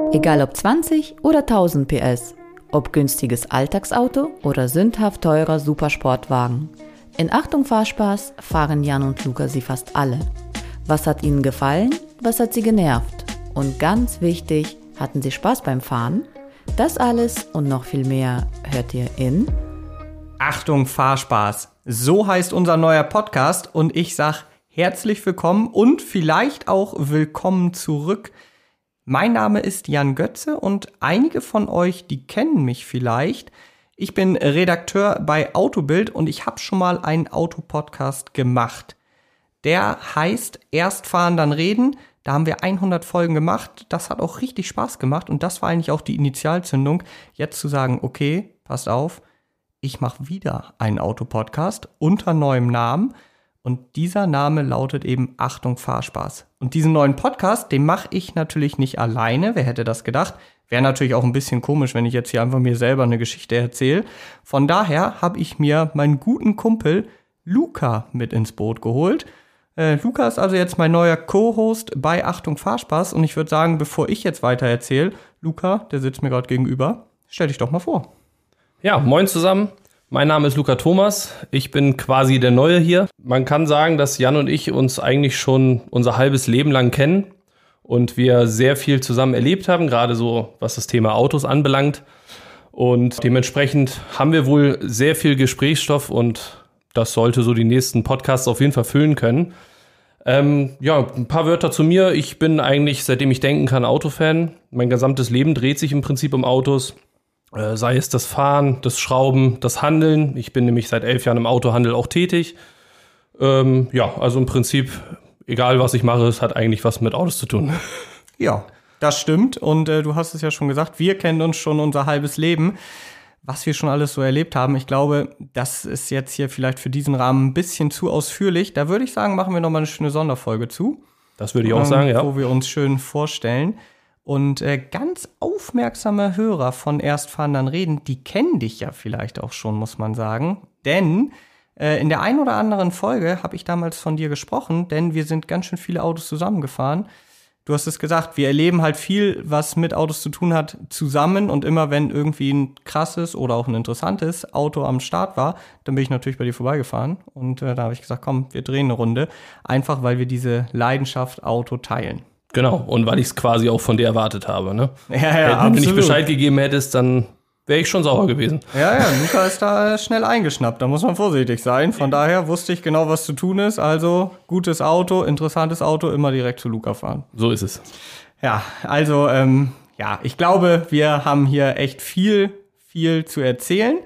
Egal ob 20 oder 1000 PS, ob günstiges Alltagsauto oder sündhaft teurer Supersportwagen. In Achtung Fahrspaß fahren Jan und Luca sie fast alle. Was hat ihnen gefallen? Was hat sie genervt? Und ganz wichtig, hatten sie Spaß beim Fahren? Das alles und noch viel mehr hört ihr in Achtung Fahrspaß. So heißt unser neuer Podcast und ich sag herzlich willkommen und vielleicht auch willkommen zurück. Mein Name ist Jan Götze und einige von euch, die kennen mich vielleicht. Ich bin Redakteur bei Autobild und ich habe schon mal einen Autopodcast gemacht. Der heißt Erst fahren, dann reden. Da haben wir 100 Folgen gemacht. Das hat auch richtig Spaß gemacht und das war eigentlich auch die Initialzündung, jetzt zu sagen, okay, passt auf, ich mache wieder einen Autopodcast unter neuem Namen. Und dieser Name lautet eben Achtung Fahrspaß. Und diesen neuen Podcast, den mache ich natürlich nicht alleine. Wer hätte das gedacht? Wäre natürlich auch ein bisschen komisch, wenn ich jetzt hier einfach mir selber eine Geschichte erzähle. Von daher habe ich mir meinen guten Kumpel Luca mit ins Boot geholt. Luca ist also jetzt mein neuer Co-Host bei Achtung Fahrspaß. Und ich würde sagen, bevor ich jetzt weiter erzähle, Luca, der sitzt mir gerade gegenüber, stell dich doch mal vor. Ja, moin zusammen. Mein Name ist Luca Thomas, ich bin quasi der Neue hier. Man kann sagen, dass Jan und ich uns eigentlich schon unser halbes Leben lang kennen und wir sehr viel zusammen erlebt haben, gerade so was das Thema Autos anbelangt. Und dementsprechend haben wir wohl sehr viel Gesprächsstoff und das sollte so die nächsten Podcasts auf jeden Fall füllen können. Ja, ein paar Wörter zu mir. Ich bin eigentlich, seitdem ich denken kann, Autofan. Mein gesamtes Leben dreht sich im Prinzip um Autos. Sei es das Fahren, das Schrauben, das Handeln. Ich bin nämlich seit 11 Jahren im Autohandel auch tätig. Ja, also im Prinzip, egal was ich mache, es hat eigentlich was mit Autos zu tun. Ja, das stimmt. Und du hast es ja schon gesagt, wir kennen uns schon unser halbes Leben. Was wir schon alles so erlebt haben, ich glaube, das ist jetzt hier vielleicht für diesen Rahmen ein bisschen zu ausführlich. Da würde ich sagen, machen wir nochmal eine schöne Sonderfolge zu. Das würde ich auch sagen, ja. Wo wir uns schön vorstellen. Und ganz aufmerksame Hörer von Erst fahren, dann reden, die kennen dich ja vielleicht auch schon, muss man sagen. Denn in der ein oder anderen Folge habe ich damals von dir gesprochen, denn wir sind ganz schön viele Autos zusammengefahren. Du hast es gesagt, wir erleben halt viel, was mit Autos zu tun hat, zusammen. Und immer wenn irgendwie ein krasses oder auch ein interessantes Auto am Start war, dann bin ich natürlich bei dir vorbeigefahren. Und da habe ich gesagt, komm, wir drehen eine Runde. Einfach, weil wir diese Leidenschaft Auto teilen. Genau, und weil ich es quasi auch von dir erwartet habe, ne? Ja, wenn du nicht Bescheid gegeben hättest, dann wäre ich schon sauer gewesen. Ja, Luca ist da schnell eingeschnappt, da muss man vorsichtig sein. Von daher wusste ich genau, was zu tun ist. Also gutes Auto, interessantes Auto, immer direkt zu Luca fahren. So ist es. Ja, also ich glaube, wir haben hier echt viel zu erzählen.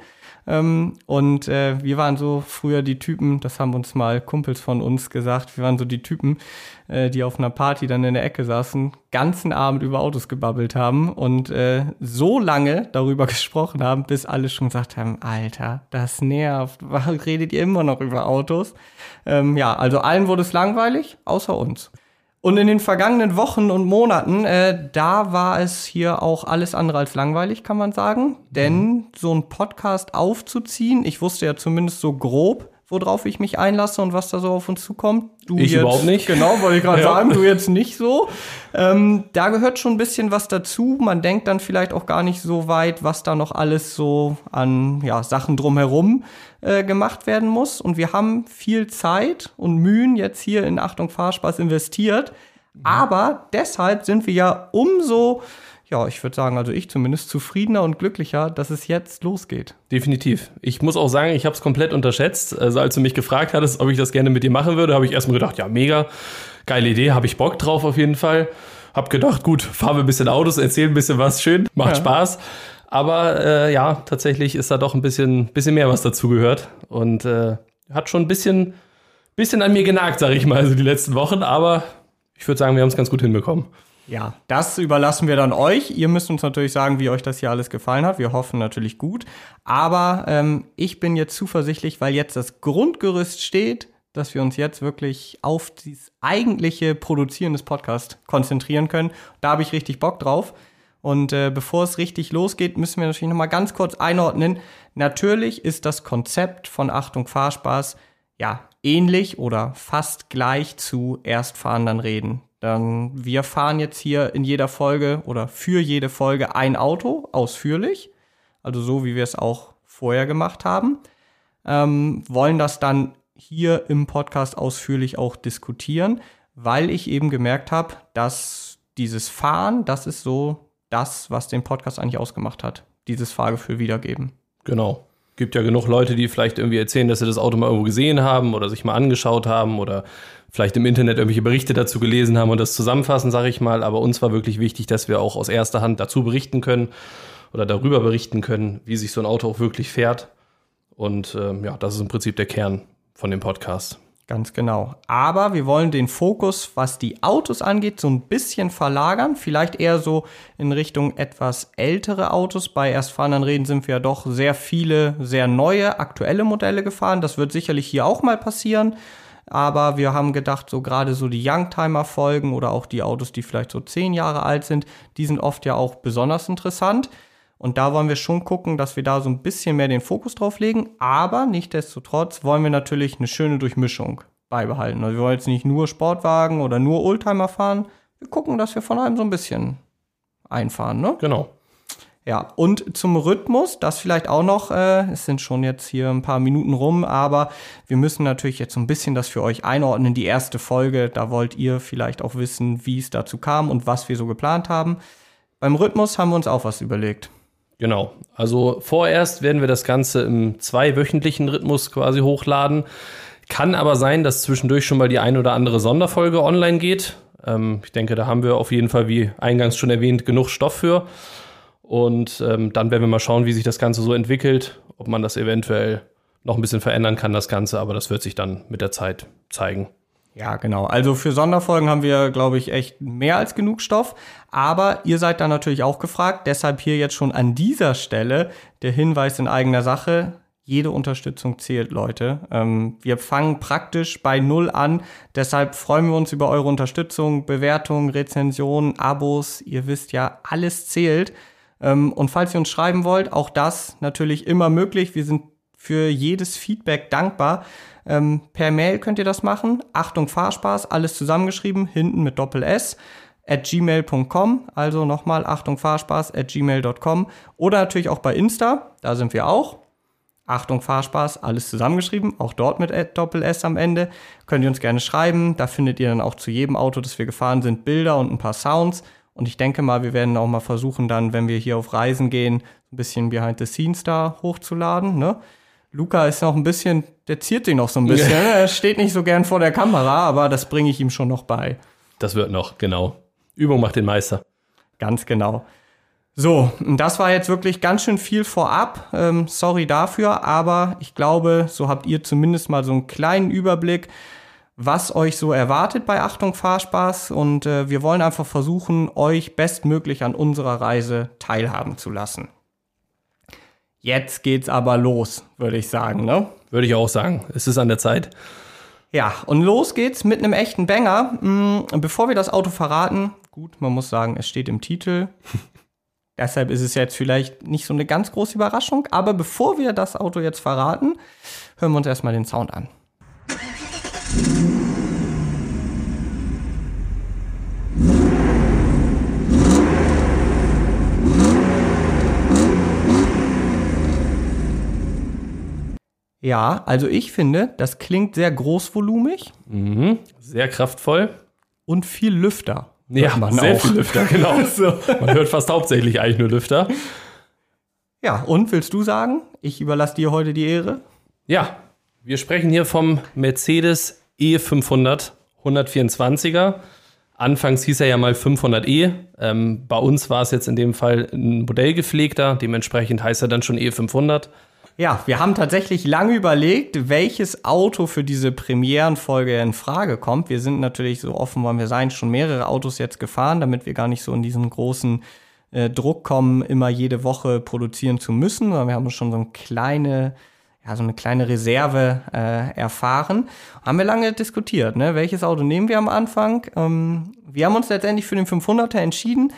Und wir waren so früher die Typen, das haben uns mal Kumpels von uns gesagt, wir waren so die Typen, die auf einer Party dann in der Ecke saßen, ganzen Abend über Autos gebabbelt haben und so lange darüber gesprochen haben, bis alle schon gesagt haben, Alter, das nervt, warum redet ihr immer noch über Autos? Also allen wurde es langweilig, außer uns. Und in den vergangenen Wochen und Monaten, da war es hier auch alles andere als langweilig, kann man sagen. Denn so einen Podcast aufzuziehen, ich wusste ja zumindest so grob, worauf ich mich einlasse und was da so auf uns zukommt. Du ich jetzt, überhaupt nicht. Genau, wollte ich gerade sagen, du jetzt nicht so. Da gehört schon ein bisschen was dazu. Man denkt dann vielleicht auch gar nicht so weit, was da noch alles so an Sachen drumherum gemacht werden muss. Und wir haben viel Zeit und Mühen jetzt hier in Achtung Fahrspaß investiert. Aber deshalb sind wir ja umso, ich würde sagen, also ich zumindest, zufriedener und glücklicher, dass es jetzt losgeht. Definitiv. Ich muss auch sagen, ich habe es komplett unterschätzt. Also als du mich gefragt hattest, ob ich das gerne mit dir machen würde, habe ich erstmal gedacht, ja, mega, geile Idee, habe ich Bock drauf auf jeden Fall. Hab gedacht, gut, fahren wir ein bisschen Autos, erzählen ein bisschen was, schön, macht Spaß. Aber tatsächlich ist da doch ein bisschen mehr, was dazugehört. Und hat schon ein bisschen an mir genagt, sage ich mal, also die letzten Wochen. Aber ich würde sagen, wir haben es ganz gut hinbekommen. Ja, das überlassen wir dann euch. Ihr müsst uns natürlich sagen, wie euch das hier alles gefallen hat. Wir hoffen natürlich gut. Aber ich bin jetzt zuversichtlich, weil jetzt das Grundgerüst steht, dass wir uns jetzt wirklich auf das eigentliche Produzieren des Podcasts konzentrieren können. Da habe ich richtig Bock drauf. Und bevor es richtig losgeht, müssen wir natürlich noch mal ganz kurz einordnen. Natürlich ist das Konzept von Achtung Fahrspaß ähnlich oder fast gleich zu Erst fahren, dann reden. Wir fahren jetzt hier in jeder Folge oder für jede Folge ein Auto ausführlich, also so, wie wir es auch vorher gemacht haben, wollen das dann hier im Podcast ausführlich auch diskutieren, weil ich eben gemerkt habe, dass dieses Fahren, das ist so das, was den Podcast eigentlich ausgemacht hat, dieses Fahrgefühl wiedergeben. Genau. Gibt ja genug Leute, die vielleicht irgendwie erzählen, dass sie das Auto mal irgendwo gesehen haben oder sich mal angeschaut haben oder vielleicht im Internet irgendwelche Berichte dazu gelesen haben und das zusammenfassen, sage ich mal. Aber uns war wirklich wichtig, dass wir auch aus erster Hand dazu berichten können oder darüber berichten können, wie sich so ein Auto auch wirklich fährt. Und das ist im Prinzip der Kern von dem Podcast. Ganz genau. Aber wir wollen den Fokus, was die Autos angeht, so ein bisschen verlagern. Vielleicht eher so in Richtung etwas ältere Autos. Bei Erst fahren, dann reden sind wir ja doch sehr viele, sehr neue, aktuelle Modelle gefahren. Das wird sicherlich hier auch mal passieren. Aber wir haben gedacht, so gerade so die Youngtimer-Folgen oder auch die Autos, die vielleicht so 10 Jahre alt sind, die sind oft ja auch besonders interessant. Und da wollen wir schon gucken, dass wir da so ein bisschen mehr den Fokus drauf legen. Aber nichtsdestotrotz wollen wir natürlich eine schöne Durchmischung beibehalten. Also wir wollen jetzt nicht nur Sportwagen oder nur Oldtimer fahren. Wir gucken, dass wir von allem so ein bisschen einfahren, ne? Genau. Ja, und zum Rhythmus, das vielleicht auch noch, es sind schon jetzt hier ein paar Minuten rum, aber wir müssen natürlich jetzt so ein bisschen das für euch einordnen. Die erste Folge, da wollt ihr vielleicht auch wissen, wie es dazu kam und was wir so geplant haben. Beim Rhythmus haben wir uns auch was überlegt. Genau, also vorerst werden wir das Ganze im 2-wöchentlichen Rhythmus quasi hochladen. Kann aber sein, dass zwischendurch schon mal die ein oder andere Sonderfolge online geht. Ich denke, da haben wir auf jeden Fall, wie eingangs schon erwähnt, genug Stoff für. Und dann werden wir mal schauen, wie sich das Ganze so entwickelt, ob man das eventuell noch ein bisschen verändern kann, das Ganze. Aber das wird sich dann mit der Zeit zeigen. Ja, genau. Also für Sonderfolgen haben wir, glaube ich, echt mehr als genug Stoff. Aber ihr seid da natürlich auch gefragt. Deshalb hier jetzt schon an dieser Stelle der Hinweis in eigener Sache. Jede Unterstützung zählt, Leute. Wir fangen praktisch bei 0 an. Deshalb freuen wir uns über eure Unterstützung, Bewertungen, Rezensionen, Abos. Ihr wisst ja, alles zählt. Und falls ihr uns schreiben wollt, auch das natürlich immer möglich. Wir sind für jedes Feedback dankbar. Per Mail könnt ihr das machen. Achtung Fahrspaß, alles zusammengeschrieben, hinten mit Doppel-S, @gmail.com. Also nochmal Achtung Fahrspaß @gmail.com. Oder natürlich auch bei Insta, da sind wir auch. Achtung Fahrspaß, alles zusammengeschrieben, auch dort mit Doppel-S am Ende. Könnt ihr uns gerne schreiben. Da findet ihr dann auch zu jedem Auto, das wir gefahren sind, Bilder und ein paar Sounds. Und ich denke mal, wir werden auch mal versuchen, dann, wenn wir hier auf Reisen gehen, ein bisschen Behind the Scenes da hochzuladen, ne? Luca ist noch ein bisschen, der ziert sich noch so ein bisschen. Er steht nicht so gern vor der Kamera, aber das bringe ich ihm schon noch bei. Das wird noch, genau. Übung macht den Meister. Ganz genau. So, das war jetzt wirklich ganz schön viel vorab. Sorry dafür, aber ich glaube, so habt ihr zumindest mal so einen kleinen Überblick, was euch so erwartet bei Achtung Fahrspaß. Und wir wollen einfach versuchen, euch bestmöglich an unserer Reise teilhaben zu lassen. Jetzt geht's aber los, würde ich sagen, ne? Würde ich auch sagen. Es ist an der Zeit. Ja, und los geht's mit einem echten Banger. Bevor wir das Auto verraten, gut, man muss sagen, es steht im Titel. Deshalb ist es jetzt vielleicht nicht so eine ganz große Überraschung. Aber bevor wir das Auto jetzt verraten, hören wir uns erstmal den Sound an. Ja, also ich finde, das klingt sehr großvolumig. Mhm. Sehr kraftvoll. Und viel Lüfter. Ja, sehr viel Lüfter, genau. So. Man hört fast hauptsächlich eigentlich nur Lüfter. Ja, und willst du sagen, ich überlasse dir heute die Ehre? Ja, wir sprechen hier vom Mercedes E500 124er. Anfangs hieß er ja mal 500e. Bei uns war es jetzt in dem Fall ein modellgepflegter. Dementsprechend heißt er dann schon E500. Ja, wir haben tatsächlich lange überlegt, welches Auto für diese Premierenfolge in Frage kommt. Wir sind natürlich, so offen wollen wir sein, schon mehrere Autos jetzt gefahren, damit wir gar nicht so in diesen großen Druck kommen, immer jede Woche produzieren zu müssen. Sondern wir haben schon so eine kleine Reserve erfahren. Haben wir lange diskutiert, ne? Welches Auto nehmen wir am Anfang? Wir haben uns letztendlich für den 500er entschieden.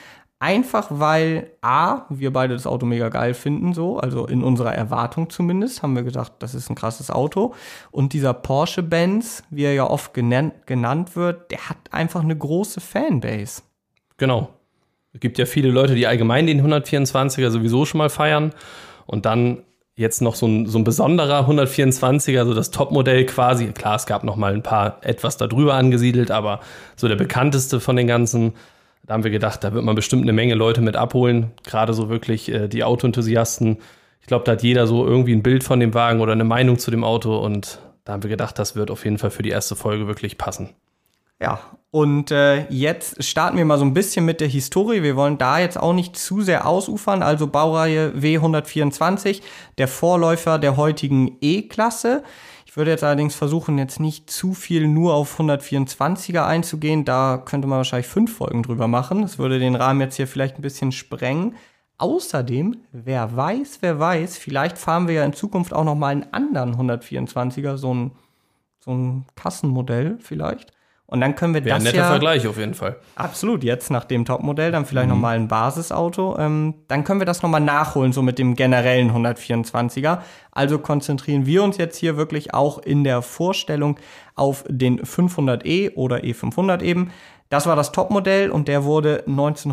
Einfach weil wir beide das Auto mega geil finden, so, also in unserer Erwartung zumindest, haben wir gedacht, das ist ein krasses Auto. Und dieser Porsche-Benz, wie er ja oft genannt wird, der hat einfach eine große Fanbase. Genau. Es gibt ja viele Leute, die allgemein den 124er sowieso schon mal feiern. Und dann jetzt noch so ein besonderer 124er, also das Topmodell quasi. Klar, es gab noch mal ein paar etwas darüber angesiedelt, aber so der bekannteste von den ganzen. Da haben wir gedacht, da wird man bestimmt eine Menge Leute mit abholen. Gerade so wirklich die Autoenthusiasten. Ich glaube, da hat jeder so irgendwie ein Bild von dem Wagen oder eine Meinung zu dem Auto. Und da haben wir gedacht, das wird auf jeden Fall für die erste Folge wirklich passen. Ja, und jetzt starten wir mal so ein bisschen mit der Historie. Wir wollen da jetzt auch nicht zu sehr ausufern. Also Baureihe W124, der Vorläufer der heutigen E-Klasse. Ich würde jetzt allerdings versuchen, jetzt nicht zu viel nur auf 124er einzugehen. Da könnte man wahrscheinlich 5 Folgen drüber machen. Das würde den Rahmen jetzt hier vielleicht ein bisschen sprengen. Außerdem, wer weiß, vielleicht fahren wir ja in Zukunft auch noch mal einen anderen 124er, so ein Kassenmodell vielleicht. Und dann können wir das ja... Wäre ein netter Vergleich auf jeden Fall. Absolut, jetzt nach dem Topmodell, dann vielleicht noch mal ein Basisauto. Dann können wir das noch mal nachholen, so mit dem generellen 124er. Also konzentrieren wir uns jetzt hier wirklich auch in der Vorstellung auf den 500e oder E500 eben. Das war das Topmodell und der wurde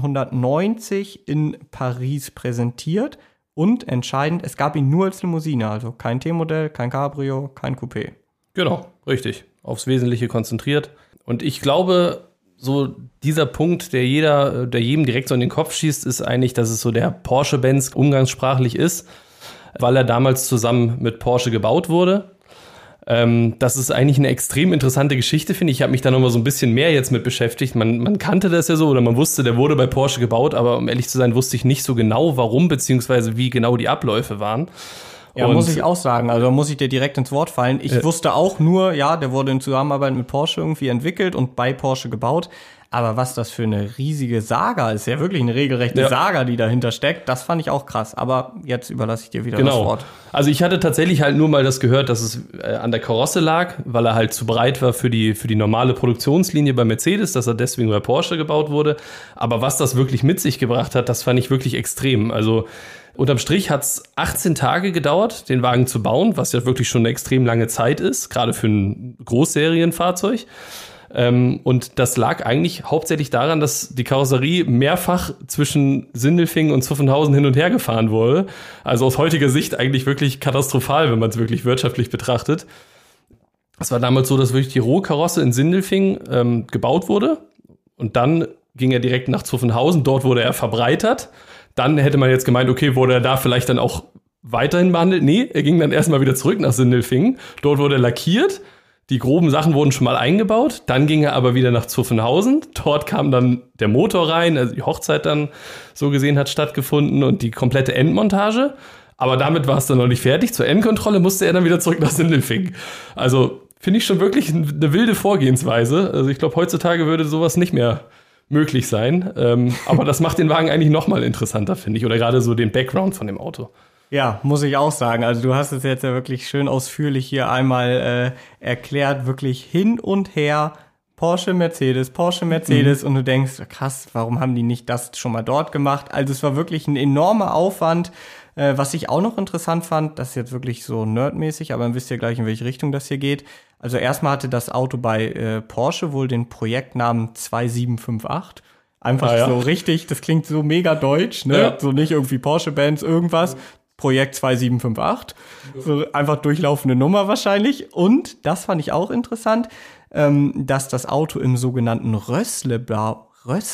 1990 in Paris präsentiert. Und entscheidend, es gab ihn nur als Limousine, also kein T-Modell, kein Cabrio, kein Coupé. Genau, richtig. Aufs Wesentliche konzentriert. Und ich glaube, so dieser Punkt, der jedem direkt so in den Kopf schießt, ist eigentlich, dass es so der Porsche-Benz umgangssprachlich ist, weil er damals zusammen mit Porsche gebaut wurde. Das ist eigentlich eine extrem interessante Geschichte, finde ich. Ich habe mich da noch mal so ein bisschen mehr jetzt mit beschäftigt. Man kannte das ja so oder man wusste, der wurde bei Porsche gebaut, aber um ehrlich zu sein, wusste ich nicht so genau, warum beziehungsweise wie genau die Abläufe waren. Ja, muss ich auch sagen. Also muss ich dir direkt ins Wort fallen. Ich wusste auch nur, der wurde in Zusammenarbeit mit Porsche irgendwie entwickelt und bei Porsche gebaut. Aber was das für eine riesige Saga ist, ja wirklich eine regelrechte Saga, die dahinter steckt, das fand ich auch krass. Aber jetzt überlasse ich dir wieder das Wort. Also ich hatte tatsächlich halt nur mal das gehört, dass es an der Karosse lag, weil er halt zu breit war für die normale Produktionslinie bei Mercedes, dass er deswegen bei Porsche gebaut wurde. Aber was das wirklich mit sich gebracht hat, das fand ich wirklich extrem. Also unterm Strich hat es 18 Tage gedauert, den Wagen zu bauen, was ja wirklich schon eine extrem lange Zeit ist, gerade für ein Großserienfahrzeug. Und das lag eigentlich hauptsächlich daran, dass die Karosserie mehrfach zwischen Sindelfingen und Zuffenhausen hin und her gefahren wurde. Also aus heutiger Sicht eigentlich wirklich katastrophal, wenn man es wirklich wirtschaftlich betrachtet. Es war damals so, dass wirklich die Rohkarosse in Sindelfingen gebaut wurde. Und dann ging er direkt nach Zuffenhausen. Dort wurde er verbreitert. Dann hätte man jetzt gemeint, okay, wurde er da vielleicht dann auch weiterhin behandelt? Nee, er ging dann erstmal wieder zurück nach Sindelfingen. Dort wurde er lackiert. Die groben Sachen wurden schon mal eingebaut. Dann ging er aber wieder nach Zuffenhausen. Dort kam dann der Motor rein, also die Hochzeit dann so gesehen hat stattgefunden und die komplette Endmontage. Aber damit war es dann noch nicht fertig. Zur Endkontrolle musste er dann wieder zurück nach Sindelfingen. Also finde ich schon wirklich eine wilde Vorgehensweise. Also ich glaube, heutzutage würde sowas nicht mehr möglich sein. Aber das macht den Wagen eigentlich noch mal interessanter, finde ich. Oder gerade so den Background von dem Auto. Ja, muss ich auch sagen. Also du hast es jetzt ja wirklich schön ausführlich hier einmal erklärt. Wirklich hin und her. Porsche, Mercedes. Und du denkst, krass, warum haben die nicht das schon mal dort gemacht? Also es war wirklich ein enormer Aufwand. Was ich auch noch interessant fand, das ist jetzt wirklich so nerdmäßig, aber dann wisst ihr gleich, in welche Richtung das hier geht. Also erstmal hatte das Auto bei Porsche wohl den Projektnamen 2758. Einfach so richtig, das klingt so mega deutsch, ne? Ja. So nicht irgendwie Porsche-Benz, irgendwas. Projekt 2758. So einfach durchlaufende Nummer wahrscheinlich. Und, das fand ich auch interessant, dass das Auto im sogenannten Rößlebau,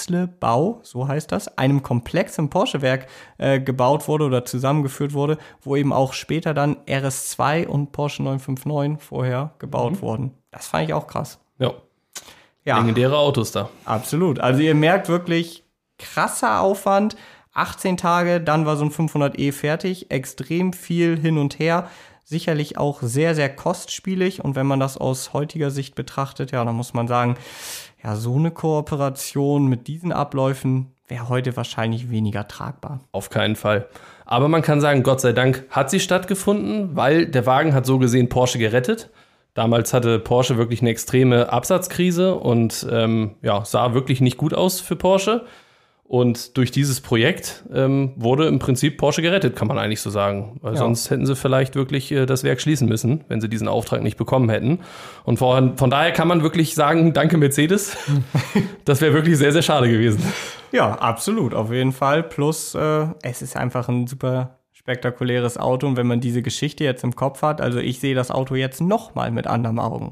so heißt das, einem Komplex im Porsche-Werk gebaut wurde oder zusammengeführt wurde, wo eben auch später dann RS2 und Porsche 959 vorher gebaut wurden. Das fand ich auch krass. Ja. Legendäre Autos da. Absolut. Also ihr merkt wirklich krasser Aufwand. 18 Tage, dann war so ein 500e fertig. Extrem viel hin und her. Sicherlich auch sehr, sehr kostspielig. Und wenn man das aus heutiger Sicht betrachtet, dann muss man sagen, so eine Kooperation mit diesen Abläufen wäre heute wahrscheinlich weniger tragbar. Auf keinen Fall. Aber man kann sagen, Gott sei Dank hat sie stattgefunden, weil der Wagen hat so gesehen Porsche gerettet. Damals hatte Porsche wirklich eine extreme Absatzkrise und sah wirklich nicht gut aus für Porsche. Und durch dieses Projekt wurde im Prinzip Porsche gerettet, kann man eigentlich so sagen. Weil sonst hätten sie vielleicht wirklich das Werk schließen müssen, wenn sie diesen Auftrag nicht bekommen hätten. Und von daher kann man wirklich sagen, danke Mercedes. Das wäre wirklich sehr, sehr schade gewesen. Ja, absolut, auf jeden Fall. Plus, es ist einfach ein super spektakuläres Auto. Und wenn man diese Geschichte jetzt im Kopf hat, also ich sehe das Auto jetzt nochmal mit anderen Augen.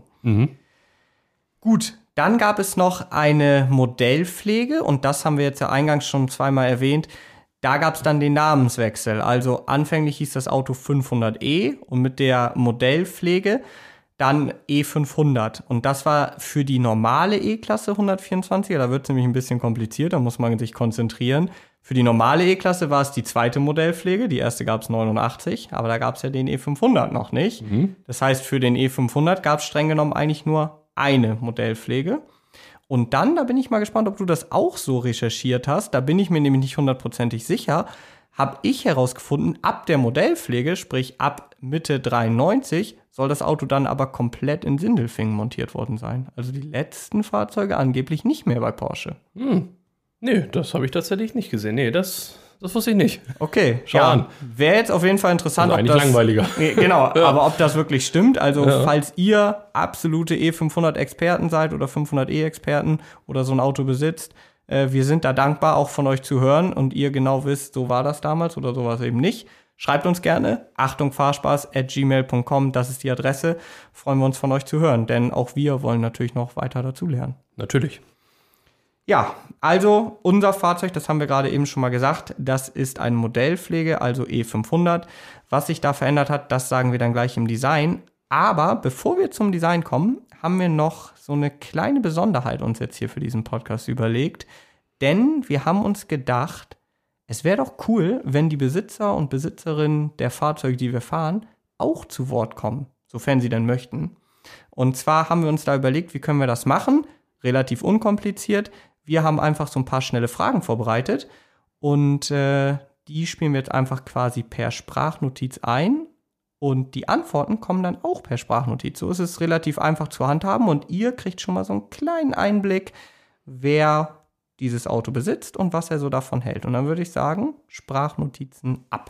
Gut. Dann gab es noch eine Modellpflege und das haben wir jetzt ja eingangs schon zweimal erwähnt. Da gab es dann den Namenswechsel. Also anfänglich hieß das Auto 500e und mit der Modellpflege dann E500. Und das war für die normale E-Klasse 124er. Da wird es nämlich ein bisschen kompliziert, da muss man sich konzentrieren. Für die normale E-Klasse war es die zweite Modellpflege. Die erste gab es 89, aber da gab es ja den E500 noch nicht. Das heißt, für den E500 gab es streng genommen eigentlich nur eine Modellpflege. Und dann, da bin ich mal gespannt, ob du das auch so recherchiert hast, da bin ich mir nämlich nicht hundertprozentig sicher, habe ich herausgefunden, ab der Modellpflege, sprich ab Mitte 93, soll das Auto dann aber komplett in Sindelfingen montiert worden sein. Also die letzten Fahrzeuge angeblich nicht mehr bei Porsche. Nee, das habe ich tatsächlich nicht gesehen. Nee, das wusste ich nicht. Okay, Schau an. Wäre jetzt auf jeden Fall interessant, also eigentlich langweiliger. Genau, aber ob das wirklich stimmt. Also falls ihr absolute E500-Experten seid oder 500e-Experten oder so ein Auto besitzt, wir sind da dankbar, auch von euch zu hören und ihr genau wisst, so war das damals oder sowas eben nicht. Schreibt uns gerne, achtungfahrspaß@gmail.com, das ist die Adresse. Freuen wir uns von euch zu hören, denn auch wir wollen natürlich noch weiter dazulernen. Natürlich. Ja, also unser Fahrzeug, das haben wir gerade eben schon mal gesagt, das ist eine Modellpflege, also E500. Was sich da verändert hat, das sagen wir dann gleich im Design. Aber bevor wir zum Design kommen, haben wir noch so eine kleine Besonderheit uns jetzt hier für diesen Podcast überlegt. Denn wir haben uns gedacht, es wäre doch cool, wenn die Besitzer und Besitzerinnen der Fahrzeuge, die wir fahren, auch zu Wort kommen, sofern sie denn möchten. Und zwar haben wir uns da überlegt, wie können wir das machen? Relativ unkompliziert. Wir haben einfach so ein paar schnelle Fragen vorbereitet und die spielen wir jetzt einfach quasi per Sprachnotiz ein und die Antworten kommen dann auch per Sprachnotiz. So ist es relativ einfach zu handhaben und ihr kriegt schon mal so einen kleinen Einblick, wer dieses Auto besitzt und was er so davon hält. Und dann würde ich sagen, Sprachnotizen ab.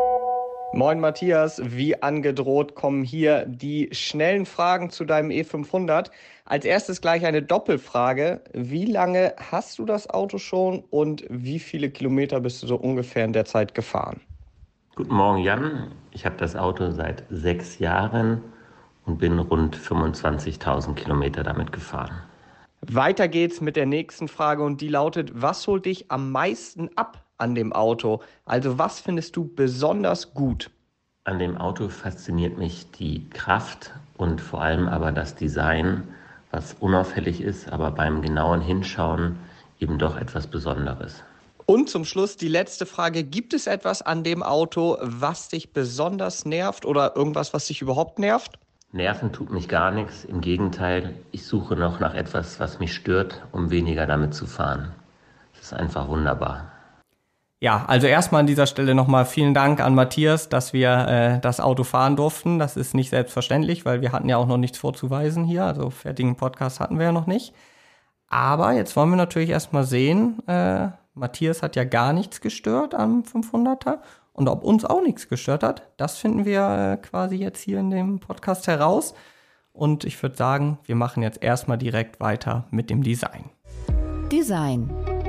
Moin Matthias, wie angedroht kommen hier die schnellen Fragen zu deinem E500. Als erstes gleich eine Doppelfrage. Wie lange hast du das Auto schon und wie viele Kilometer bist du so ungefähr in der Zeit gefahren? Guten Morgen Jan, ich habe das Auto seit 6 Jahren und bin rund 25.000 Kilometer damit gefahren. Weiter geht's mit der nächsten Frage und die lautet, was holt dich am meisten ab an dem Auto? Also was findest du besonders gut? An dem Auto fasziniert mich die Kraft und vor allem aber das Design, was unauffällig ist, aber beim genauen Hinschauen eben doch etwas Besonderes. Und zum Schluss die letzte Frage, gibt es etwas an dem Auto, was dich besonders nervt oder irgendwas, was dich überhaupt nervt? Nerven tut mich gar nichts, im Gegenteil, ich suche noch nach etwas, was mich stört, um weniger damit zu fahren. Das ist einfach wunderbar. Ja, also erstmal an dieser Stelle nochmal vielen Dank an Matthias, dass wir das Auto fahren durften. Das ist nicht selbstverständlich, weil wir hatten ja auch noch nichts vorzuweisen hier, also fertigen Podcast hatten wir ja noch nicht. Aber jetzt wollen wir natürlich erstmal sehen, Matthias hat ja gar nichts gestört am 500er. Und ob uns auch nichts gestört hat, das finden wir quasi jetzt hier in dem Podcast heraus. Und ich würde sagen, wir machen jetzt erstmal direkt weiter mit dem Design. Design.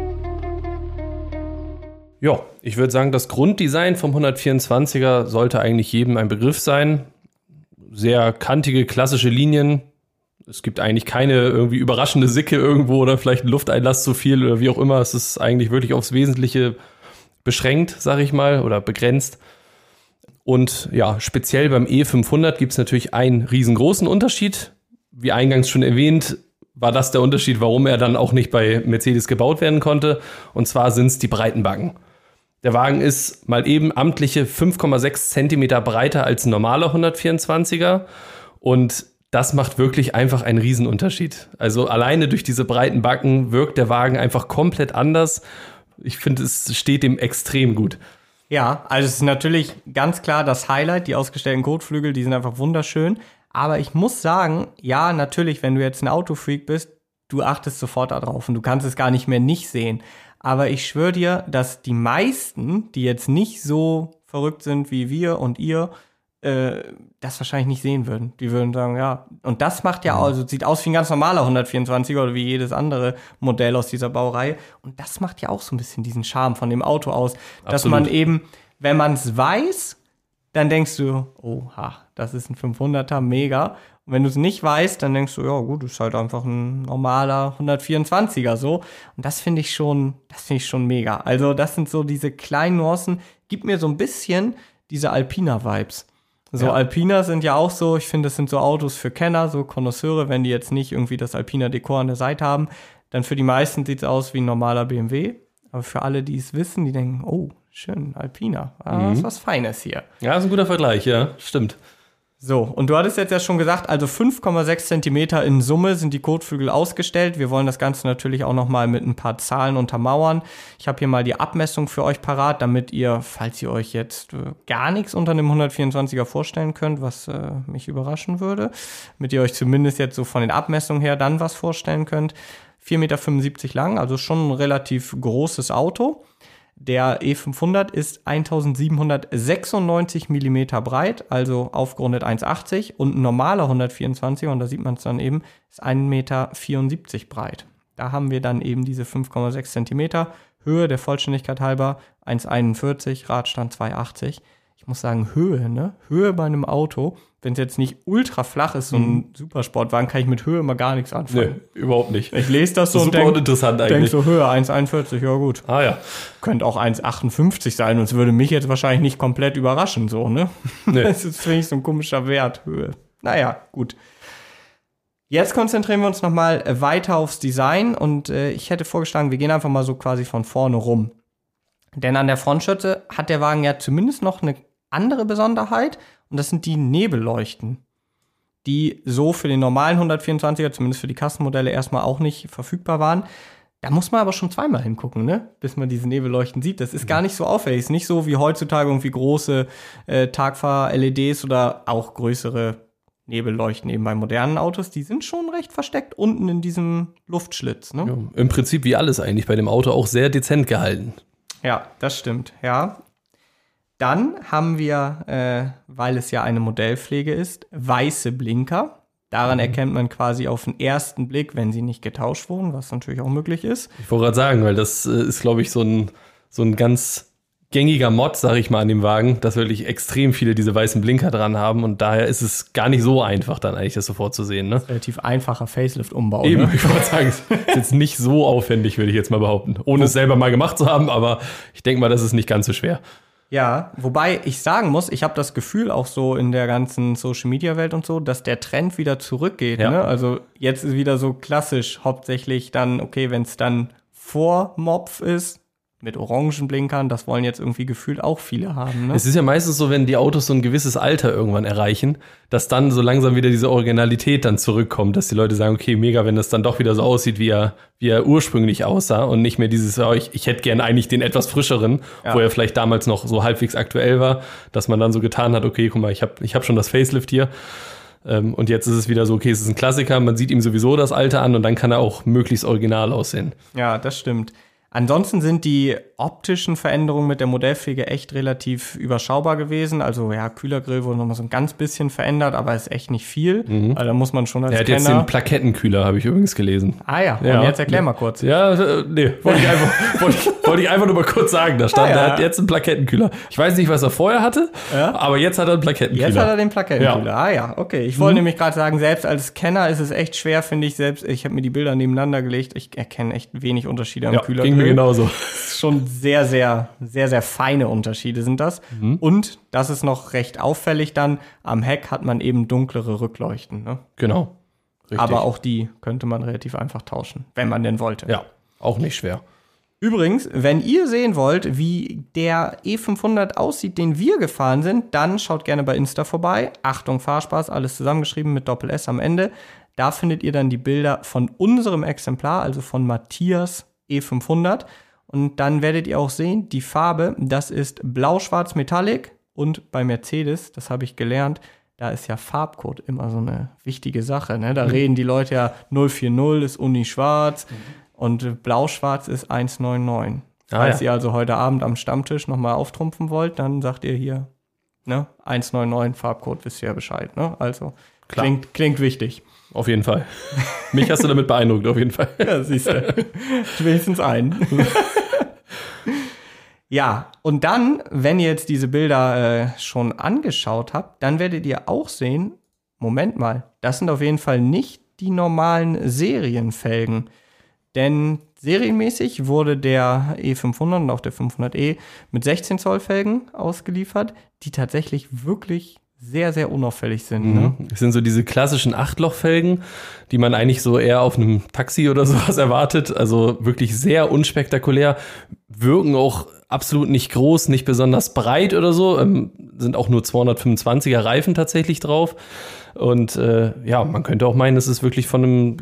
Ja, ich würde sagen, das Grunddesign vom 124er sollte eigentlich jedem ein Begriff sein. Sehr kantige, klassische Linien. Es gibt eigentlich keine irgendwie überraschende Sicke irgendwo oder vielleicht ein Lufteinlass zu viel oder wie auch immer. Es ist eigentlich wirklich aufs Wesentliche beschränkt, sage ich mal, oder begrenzt. Und ja, speziell beim E500 gibt es natürlich einen riesengroßen Unterschied. Wie eingangs schon erwähnt, war das der Unterschied, warum er dann auch nicht bei Mercedes gebaut werden konnte. Und zwar sind es die breiten Backen. Der Wagen ist mal eben amtliche 5,6 Zentimeter breiter als ein normaler 124er. Und das macht wirklich einfach einen Riesenunterschied. Also alleine durch diese breiten Backen wirkt der Wagen einfach komplett anders. Ich finde, es steht dem extrem gut. Ja, also es ist natürlich ganz klar das Highlight, die ausgestellten Kotflügel, die sind einfach wunderschön. Aber ich muss sagen, ja, natürlich, wenn du jetzt ein Autofreak bist, du achtest sofort darauf und du kannst es gar nicht mehr nicht sehen. Aber ich schwöre dir, dass die meisten, die jetzt nicht so verrückt sind wie wir und ihr, das wahrscheinlich nicht sehen würden. Die würden sagen, ja. Und das macht ja also sieht aus wie ein ganz normaler 124er oder wie jedes andere Modell aus dieser Baureihe. Und das macht ja auch so ein bisschen diesen Charme von dem Auto aus, dass Absolut. man eben, wenn man es weiß, dann denkst du, oha, das ist ein 500er, mega. Und wenn du es nicht weißt, dann denkst du, ja gut, das ist halt einfach ein normaler 124er so. Und das finde ich schon mega. Also das sind so diese kleinen Nuancen, gibt mir so ein bisschen diese Alpina-Vibes. So, Alpina sind ja auch so, ich finde, das sind so Autos für Kenner, so Connoisseure, wenn die jetzt nicht irgendwie das Alpina-Dekor an der Seite haben, dann für die meisten sieht es aus wie ein normaler BMW. Aber für alle, die es wissen, die denken, oh, schön, Alpina, das ist was Feines hier. Ja, ist ein guter Vergleich, ja, stimmt. So, und du hattest jetzt ja schon gesagt, also 5,6 Zentimeter in Summe sind die Kotflügel ausgestellt. Wir wollen das Ganze natürlich auch noch mal mit ein paar Zahlen untermauern. Ich habe hier mal die Abmessung für euch parat, damit ihr, falls ihr euch jetzt gar nichts unter einem 124er vorstellen könnt, was mich überraschen würde, damit ihr euch zumindest jetzt so von den Abmessungen her dann was vorstellen könnt. 4,75 Meter lang, also schon ein relativ großes Auto. Der E500 ist 1796 Millimeter breit, also aufgerundet 1,80 und ein normaler 124er, und da sieht man es dann eben, ist 1,74 Meter breit. Da haben wir dann eben diese 5,6 Zentimeter, Höhe der Vollständigkeit halber 1,41, Radstand 2,80. Ich muss sagen, Höhe, ne? Höhe bei einem Auto, wenn es jetzt nicht ultra flach ist, so ein Supersportwagen, kann ich mit Höhe immer gar nichts anfangen. Nee, überhaupt nicht. Ich lese das so Super und uninteressant denk eigentlich. so, Höhe 1,41, ja gut. Ah ja. Könnte auch 1,58 sein und es würde mich jetzt wahrscheinlich nicht komplett überraschen, so, ne? Nee. Das ist, finde ich, so ein komischer Wert, Höhe. Naja, gut. Jetzt konzentrieren wir uns nochmal weiter aufs Design und ich hätte vorgeschlagen, wir gehen einfach mal so quasi von vorne rum. Denn an der Frontschürze hat der Wagen ja zumindest noch eine andere Besonderheit und das sind die Nebelleuchten, die so für den normalen 124er, zumindest für die Kassenmodelle, erstmal auch nicht verfügbar waren. Da muss man aber schon zweimal hingucken, ne? Bis man diese Nebelleuchten sieht. Das ist gar nicht so auffällig. Ist nicht so wie heutzutage irgendwie große Tagfahr-LEDs oder auch größere Nebelleuchten eben bei modernen Autos. Die sind schon recht versteckt unten in diesem Luftschlitz, ne? Ja, im Prinzip wie alles eigentlich bei dem Auto auch sehr dezent gehalten. Ja, das stimmt, ja. Dann haben wir, weil es ja eine Modellpflege ist, weiße Blinker. Daran erkennt man quasi auf den ersten Blick, wenn sie nicht getauscht wurden, was natürlich auch möglich ist. Ich wollte gerade sagen, weil das ist, glaube ich, so ein ganz gängiger Mod, sage ich mal, an dem Wagen, dass wirklich extrem viele diese weißen Blinker dran haben und daher ist es gar nicht so einfach, dann eigentlich das sofort zu sehen, ne? Relativ einfacher Facelift-Umbau. Eben, Ne? ich wollte sagen, es ist jetzt nicht so aufwendig, würde ich jetzt mal behaupten. Ohne es selber mal gemacht zu haben, aber ich denke mal, das ist nicht ganz so schwer. Ja, wobei ich sagen muss, ich habe das Gefühl auch so in der ganzen Social-Media-Welt und so, dass der Trend wieder zurückgeht. Ja. Ne? Also jetzt ist wieder so klassisch hauptsächlich dann, okay, wenn es dann vor Mopf ist, mit Orangenblinkern, das wollen jetzt irgendwie gefühlt auch viele haben. Ne? Es ist ja meistens so, wenn die Autos so ein gewisses Alter irgendwann erreichen, dass dann so langsam wieder diese Originalität dann zurückkommt, dass die Leute sagen, okay, mega, wenn das dann doch wieder so aussieht, wie er ursprünglich aussah und nicht mehr dieses, oh, ich hätte gern eigentlich den etwas frischeren, wo er vielleicht damals noch so halbwegs aktuell war, dass man dann so getan hat, okay, guck mal, ich hab schon das Facelift hier. Und jetzt ist es wieder so, okay, es ist ein Klassiker, man sieht ihm sowieso das Alter an und dann kann er auch möglichst original aussehen. Ja, das stimmt. Ansonsten sind die optischen Veränderungen mit der Modellpflege echt relativ überschaubar gewesen. Also ja, Kühlergrill wurde nochmal so ein ganz bisschen verändert, aber ist echt nicht viel. Also da muss man schon als Er hat Kenner... jetzt den Plakettenkühler, habe ich übrigens gelesen. Ah ja, Ja. und jetzt erklär mal kurz. Ja, nee, wollte ich einfach nur mal kurz sagen. Da stand, Ah, ja. er hat jetzt einen Plakettenkühler. Ich weiß nicht, was er vorher hatte, aber jetzt hat er einen Plakettenkühler. Jetzt hat er den Plakettenkühler. Ah ja, okay. Ich wollte nämlich gerade sagen, selbst als Kenner ist es echt schwer, finde ich selbst. Ich habe mir die Bilder nebeneinander gelegt. Ich erkenne echt wenig Unterschiede am Ja, Kühlergrill. ging mir genauso. Schon sehr, sehr, sehr, sehr feine Unterschiede sind das. Und das ist noch recht auffällig dann. Am Heck hat man eben dunklere Rückleuchten. Ne? Genau. Richtig. Aber auch die könnte man relativ einfach tauschen, wenn man denn wollte. Ja, auch nicht schwer. Übrigens, wenn ihr sehen wollt, wie der E500 aussieht, den wir gefahren sind, dann schaut gerne bei Insta vorbei. Achtung, Fahrspaß, alles zusammengeschrieben mit Doppel-S am Ende. Da findet ihr dann die Bilder von unserem Exemplar, also von Matthias E500. Und dann werdet ihr auch sehen, die Farbe, das ist blau-schwarz Metallic. Und bei Mercedes, das habe ich gelernt, da ist ja Farbcode immer so eine wichtige Sache. Ne? Da reden die Leute ja 040 ist Uni schwarz. Und blau-schwarz ist 1,99. Falls ihr also heute Abend am Stammtisch nochmal auftrumpfen wollt, dann sagt ihr hier, ne, 1,99 Farbcode, wisst ihr ja Bescheid, ne? Also klingt wichtig. Auf jeden Fall. Mich hast du damit beeindruckt, auf jeden Fall. Ja, siehst du. Wenigstens einen. Ja, und dann, wenn ihr jetzt diese Bilder schon angeschaut habt, dann werdet ihr auch sehen, Moment mal, das sind auf jeden Fall nicht die normalen Serienfelgen. Denn serienmäßig wurde der E500 und auch der 500e mit 16 Zoll Felgen ausgeliefert, die tatsächlich wirklich sehr, sehr unauffällig sind. Ne? Es sind so diese klassischen 8-Loch-Felgen, die man eigentlich so eher auf einem Taxi oder sowas erwartet. Also wirklich sehr unspektakulär, wirken auch absolut nicht groß, nicht besonders breit oder so. Sind auch nur 225er Reifen tatsächlich drauf. Und man könnte auch meinen, dass es wirklich von einem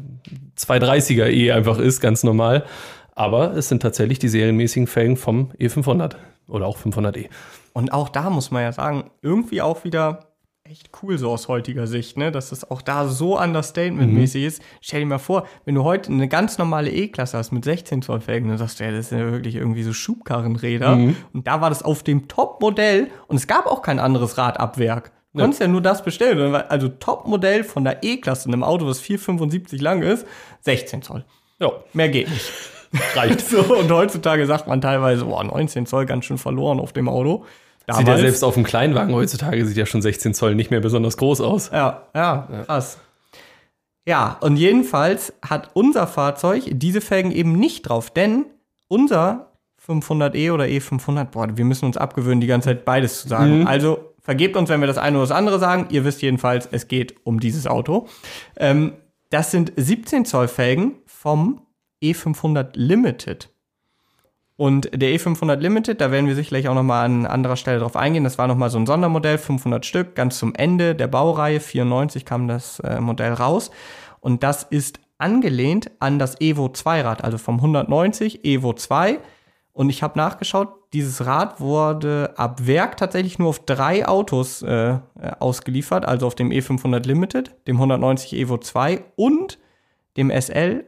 230er einfach ist, ganz normal. Aber es sind tatsächlich die serienmäßigen Felgen vom E500 oder auch 500e. Und auch da muss man ja sagen, irgendwie auch wieder echt cool so aus heutiger Sicht, ne? Dass das auch da so understatement-mäßig ist. Stell dir mal vor, wenn du heute eine ganz normale E-Klasse hast mit 16 Zoll Felgen, dann sagst du, ja, das sind ja wirklich irgendwie so Schubkarrenräder. Und da war das auf dem Top-Modell und es gab auch kein anderes Radabwerk. Du konntest ja nur das bestellen. Also Top-Modell von der E-Klasse in einem Auto, was 4,75 lang ist, 16 Zoll. Ja. Mehr geht nicht. Reicht. So, und heutzutage sagt man teilweise, 19 Zoll ganz schön verloren auf dem Auto. Sieht ja selbst auf dem Kleinwagen heutzutage, sieht ja schon 16 Zoll nicht mehr besonders groß aus. Ja, krass. Ja, und jedenfalls hat unser Fahrzeug diese Felgen eben nicht drauf, denn unser 500e oder E500, wir müssen uns abgewöhnen, die ganze Zeit beides zu sagen. Also vergebt uns, wenn wir das eine oder das andere sagen. Ihr wisst jedenfalls, es geht um dieses Auto. Das sind 17 Zoll Felgen vom E500 Limited. Und der E500 Limited, da werden wir sicherlich auch nochmal an anderer Stelle drauf eingehen. Das war nochmal so ein Sondermodell, 500 Stück, ganz zum Ende der Baureihe. 94 kam das Modell raus. Und das ist angelehnt an das Evo 2 Rad, also vom 190 Evo 2. Und ich habe nachgeschaut, dieses Rad wurde ab Werk tatsächlich nur auf 3 Autos ausgeliefert, also auf dem E500 Limited, dem 190 Evo 2 und dem SL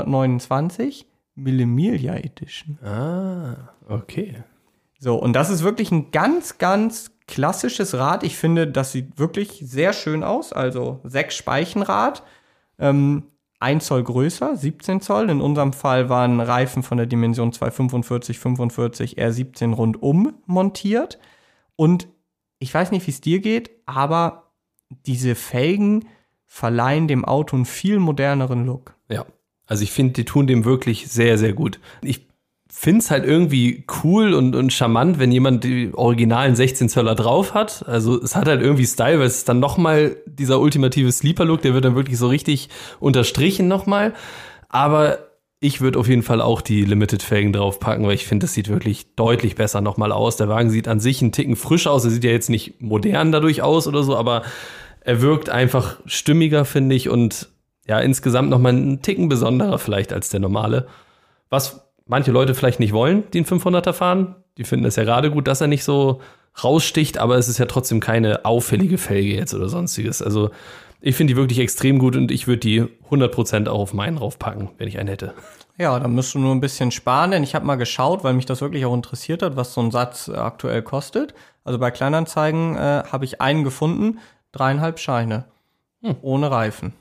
R129 Millimilia Edition. Ah, okay. So, und das ist wirklich ein ganz, ganz klassisches Rad. Ich finde, das sieht wirklich sehr schön aus. Also 6-Speichenrad, 1 Zoll größer, 17 Zoll. In unserem Fall waren Reifen von der Dimension 245, 45, R17 rundum montiert. Und ich weiß nicht, wie es dir geht, aber diese Felgen verleihen dem Auto einen viel moderneren Look. Ja, also ich finde, die tun dem wirklich sehr, sehr gut. Ich finde es halt irgendwie cool und charmant, wenn jemand die originalen 16 Zöller drauf hat. Also es hat halt irgendwie Style, weil es ist dann nochmal dieser ultimative Sleeper-Look, der wird dann wirklich so richtig unterstrichen nochmal. Aber ich würde auf jeden Fall auch die Limited-Felgen draufpacken, weil ich finde, das sieht wirklich deutlich besser nochmal aus. Der Wagen sieht an sich einen Ticken frisch aus. Er sieht ja jetzt nicht modern dadurch aus oder so, aber er wirkt einfach stimmiger, finde ich, und ja, insgesamt nochmal einen Ticken besonderer vielleicht als der normale. Was manche Leute vielleicht nicht wollen, die einen 500er fahren. Die finden es ja gerade gut, dass er nicht so raussticht, aber es ist ja trotzdem keine auffällige Felge jetzt oder sonstiges. Also ich finde die wirklich extrem gut und ich würde die 100% auch auf meinen raufpacken, wenn ich einen hätte. Ja, dann müsst du nur ein bisschen sparen, denn ich habe mal geschaut, weil mich das wirklich auch interessiert hat, was so ein Satz aktuell kostet. Also bei Kleinanzeigen habe ich einen gefunden, 3,5 Scheine, ohne Reifen.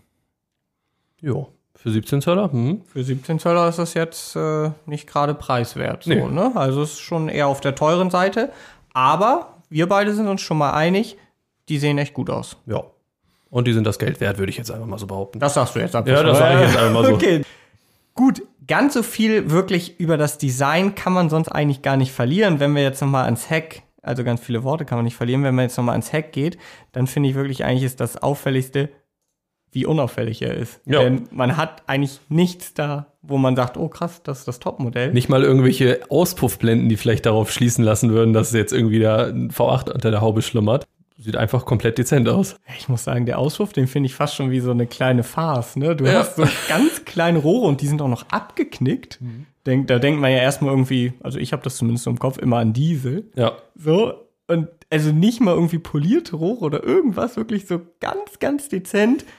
Jo, für 17 Zöller? Für 17 Zöller ist das jetzt nicht gerade preiswert. So, Nee. ne? Also es ist schon eher auf der teuren Seite. Aber wir beide sind uns schon mal einig, die sehen echt gut aus. Ja. Und die sind das Geld wert, würde ich jetzt einfach mal so behaupten. Das sagst du jetzt ab. Ja, das sage ich jetzt einfach mal so. Okay. Gut, ganz so viel wirklich über das Design kann man sonst eigentlich gar nicht verlieren. Wenn wir jetzt nochmal ans Heck, also ganz viele Worte kann man nicht verlieren, wenn man jetzt nochmal ans Heck geht, dann finde ich wirklich eigentlich ist das Auffälligste, wie unauffällig er ist. Ja. Denn man hat eigentlich nichts da, wo man sagt, oh krass, das ist das Topmodell. Nicht mal irgendwelche Auspuffblenden, die vielleicht darauf schließen lassen würden, dass jetzt irgendwie da ein V8 unter der Haube schlummert. Sieht einfach komplett dezent aus. Ich muss sagen, der Auspuff, den finde ich fast schon wie so eine kleine Farce. Ne? Du hast so ganz kleine Rohre und die sind auch noch abgeknickt. Da denkt man ja erstmal irgendwie, also ich habe das zumindest so im Kopf, immer an Diesel. Ja. So, und also nicht mal irgendwie polierte Rohre oder irgendwas, wirklich so ganz, ganz dezent.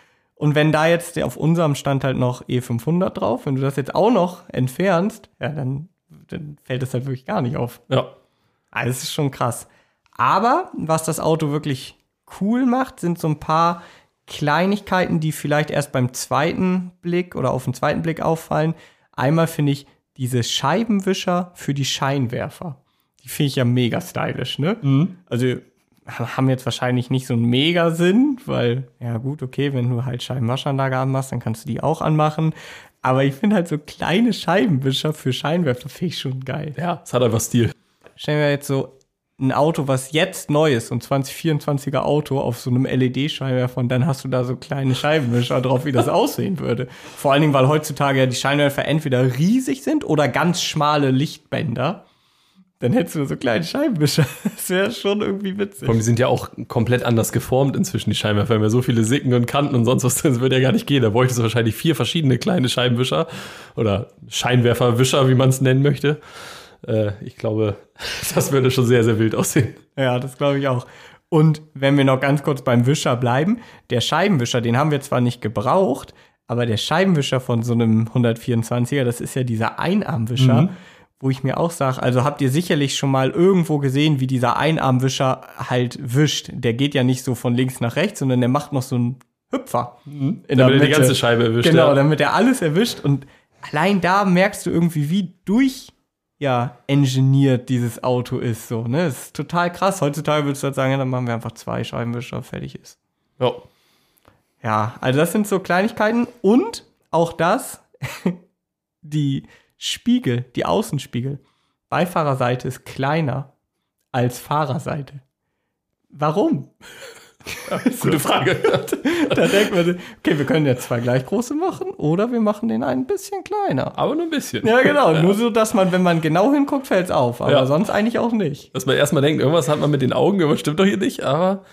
Und wenn da jetzt auf unserem Stand halt noch E500 drauf, wenn du das jetzt auch noch entfernst, ja, dann fällt das halt wirklich gar nicht auf. Ja. Also das ist schon krass. Aber was das Auto wirklich cool macht, sind so ein paar Kleinigkeiten, die vielleicht erst beim zweiten Blick oder auf den zweiten Blick auffallen. Einmal finde ich diese Scheibenwischer für die Scheinwerfer. Die finde ich ja mega stylisch, ne? Mhm. Also haben jetzt wahrscheinlich nicht so einen Mega-Sinn, weil, ja gut, okay, wenn du halt Scheibenwaschanlage anmachst, dann kannst du die auch anmachen. Aber ich finde halt so kleine Scheibenwischer für Scheinwerfer finde ich schon geil. Ja, es hat einfach Stil. Stellen wir jetzt so ein Auto, was jetzt neu ist, so ein 2024er Auto auf so einem LED-Scheinwerfer und dann hast du da so kleine Scheibenwischer drauf, wie das aussehen würde. Vor allen Dingen, weil heutzutage ja die Scheinwerfer entweder riesig sind oder ganz schmale Lichtbänder. Dann hättest du so kleine Scheibenwischer. Das wäre schon irgendwie witzig. Und die sind ja auch komplett anders geformt inzwischen, die Scheinwerfer. Wir haben ja so viele Sicken und Kanten und sonst was, das würde ja gar nicht gehen. Da bräuchte es wahrscheinlich 4 verschiedene kleine Scheibenwischer oder Scheinwerferwischer, wie man es nennen möchte. Ich glaube, das würde schon sehr, sehr wild aussehen. Ja, das glaube ich auch. Und wenn wir noch ganz kurz beim Wischer bleiben, der Scheibenwischer, den haben wir zwar nicht gebraucht, aber der Scheibenwischer von so einem 124er, das ist ja dieser Einarmwischer, wo ich mir auch sage, also habt ihr sicherlich schon mal irgendwo gesehen, wie dieser Einarmwischer halt wischt. Der geht ja nicht so von links nach rechts, sondern der macht noch so einen Hüpfer. Damit er die ganze Scheibe erwischt. Genau, ja. damit er alles erwischt. Und allein da merkst du irgendwie, wie engineert dieses Auto ist. So, ne? Das ist total krass. Heutzutage würdest du halt sagen, ja, dann machen wir einfach 2 Scheibenwischer, fertig ist. Ja. Ja, also das sind so Kleinigkeiten. Und auch das, die Spiegel, die Außenspiegel. Beifahrerseite ist kleiner als Fahrerseite. Warum? Gute Frage. Da denkt man, okay, wir können jetzt 2 gleich große machen oder wir machen den einen ein bisschen kleiner. Aber nur ein bisschen. Ja, genau. Ja. Nur so, dass man, wenn man genau hinguckt, fällt es auf. Aber sonst eigentlich auch nicht. Dass man erstmal denkt, irgendwas hat man mit den Augen, irgendwas stimmt doch hier nicht, aber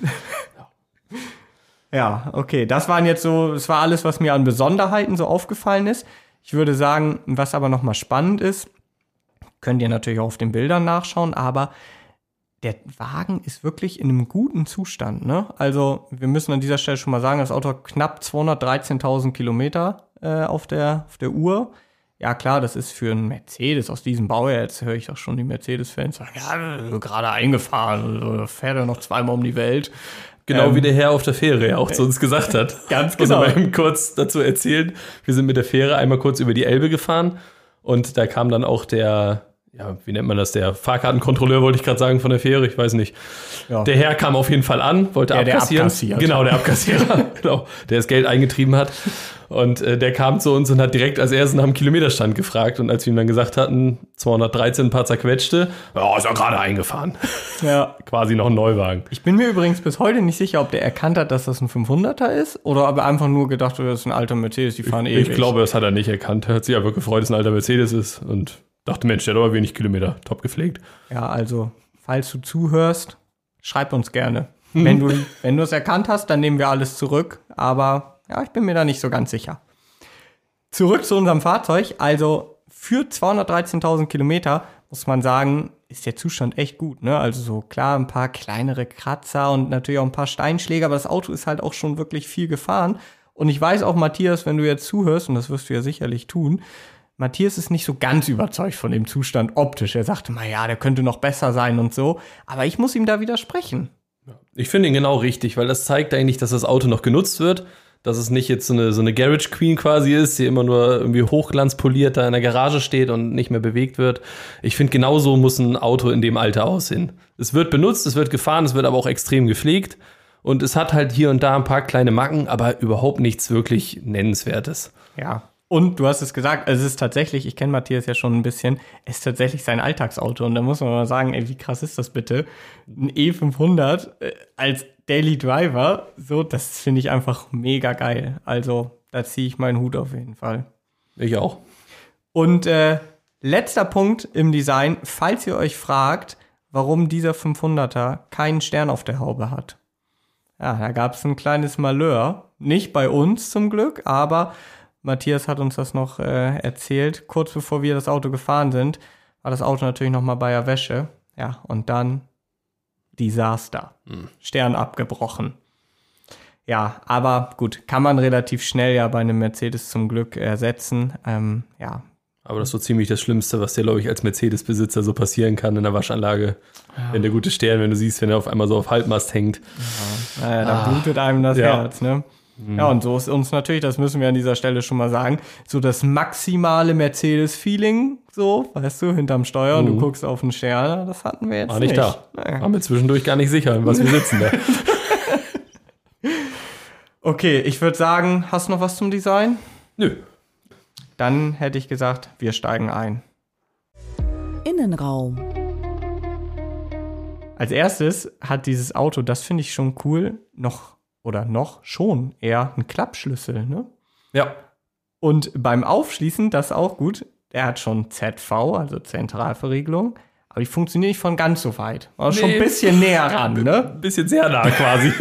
ja, okay. Das war alles, was mir an Besonderheiten so aufgefallen ist. Ich würde sagen, was aber nochmal spannend ist, könnt ihr natürlich auch auf den Bildern nachschauen, aber der Wagen ist wirklich in einem guten Zustand, ne? Also, wir müssen an dieser Stelle schon mal sagen, das Auto hat knapp 213.000 Kilometer auf der Uhr. Ja, klar, das ist für einen Mercedes aus diesem Baujahr. Jetzt höre ich auch schon die Mercedes-Fans sagen, ja, gerade eingefahren, oder fährt er noch 2-mal um die Welt. Genau wie der Herr auf der Fähre ja auch zu uns gesagt hat. Ganz genau. Muss man eben kurz dazu erzählen. Wir sind mit der Fähre einmal kurz über die Elbe gefahren und da kam dann auch der, ja, wie nennt man das, der Fahrkartenkontrolleur, wollte ich gerade sagen, von der Fähre, ich weiß nicht. Ja. Der Herr kam auf jeden Fall an, wollte abkassieren. Der abkassiert. Genau, der Abkassierer, genau, der das Geld eingetrieben hat. Und der kam zu uns und hat direkt als erstes nach dem Kilometerstand gefragt. Und als wir ihm dann gesagt hatten, 213, ein paar zerquetschte, ist er gerade eingefahren. Ja. Quasi noch ein Neuwagen. Ich bin mir übrigens bis heute nicht sicher, ob der erkannt hat, dass das ein 500er ist oder ob er einfach nur gedacht hat, das ist ein alter Mercedes, die fahren ewig. Ich glaube, das hat er nicht erkannt. Er hat sich aber gefreut, dass es ein alter Mercedes ist und dachte, Mensch, der hat aber wenig Kilometer, top gepflegt. Ja, also, falls du zuhörst, schreib uns gerne. Wenn du es erkannt hast, dann nehmen wir alles zurück, aber ja, ich bin mir da nicht so ganz sicher. Zurück zu unserem Fahrzeug. Also für 213.000 Kilometer muss man sagen, ist der Zustand echt gut, ne? Also so klar, ein paar kleinere Kratzer und natürlich auch ein paar Steinschläge, aber das Auto ist halt auch schon wirklich viel gefahren. Und ich weiß auch, Matthias, wenn du jetzt zuhörst, und das wirst du ja sicherlich tun, Matthias ist nicht so ganz überzeugt von dem Zustand optisch. Er sagte mal, ja, der könnte noch besser sein und so. Aber ich muss ihm da widersprechen. Ich finde ihn genau richtig, weil das zeigt eigentlich, dass das Auto noch genutzt wird. Dass es nicht jetzt so eine Garage Queen quasi ist, die immer nur irgendwie hochglanzpoliert da in der Garage steht und nicht mehr bewegt wird. Ich finde, genauso muss ein Auto in dem Alter aussehen. Es wird benutzt, es wird gefahren, es wird aber auch extrem gepflegt. Und es hat halt hier und da ein paar kleine Macken, aber überhaupt nichts wirklich Nennenswertes. Ja. Und du hast es gesagt, es ist tatsächlich, ich kenne Matthias ja schon ein bisschen, es ist tatsächlich sein Alltagsauto. Und da muss man mal sagen, ey, wie krass ist das bitte? Ein E500 als Daily Driver, so, das finde ich einfach mega geil. Also, da ziehe ich meinen Hut auf jeden Fall. Ich auch. Und letzter Punkt im Design, falls ihr euch fragt, warum dieser 500er keinen Stern auf der Haube hat. Ja, da gab es ein kleines Malheur. Nicht bei uns zum Glück, aber Matthias hat uns das noch erzählt. Kurz bevor wir das Auto gefahren sind, war das Auto natürlich noch mal bei der Wäsche. Ja, und dann Desaster. Stern abgebrochen. Ja, aber gut, kann man relativ schnell ja bei einem Mercedes zum Glück ersetzen. Ja. Aber das ist so ziemlich das Schlimmste, was dir, glaube ich, als Mercedes-Besitzer so passieren kann in der Waschanlage. Ja. Wenn der gute Stern, wenn du siehst, wenn er auf einmal so auf Halbmast hängt. Ja. Naja, da blutet einem das Herz, ne? Ja, und so ist uns natürlich, das müssen wir an dieser Stelle schon mal sagen, so das maximale Mercedes-Feeling, so, weißt du, hinterm Steuer und du guckst auf den Stern, das hatten wir jetzt nicht. Da. Naja. Waren wir zwischendurch gar nicht sicher, in was wir sitzen da. Okay, ich würde sagen, hast du noch was zum Design? Nö. Dann hätte ich gesagt, wir steigen ein. Innenraum. Als erstes hat dieses Auto, das finde ich schon cool, noch schon eher einen Klappschlüssel, ne? Ja. Und beim Aufschließen, das ist auch gut, er hat schon ZV, also Zentralverriegelung, aber die funktioniert nicht von ganz so weit. Also schon ein bisschen näher ran, ne? Ein bisschen sehr nah quasi.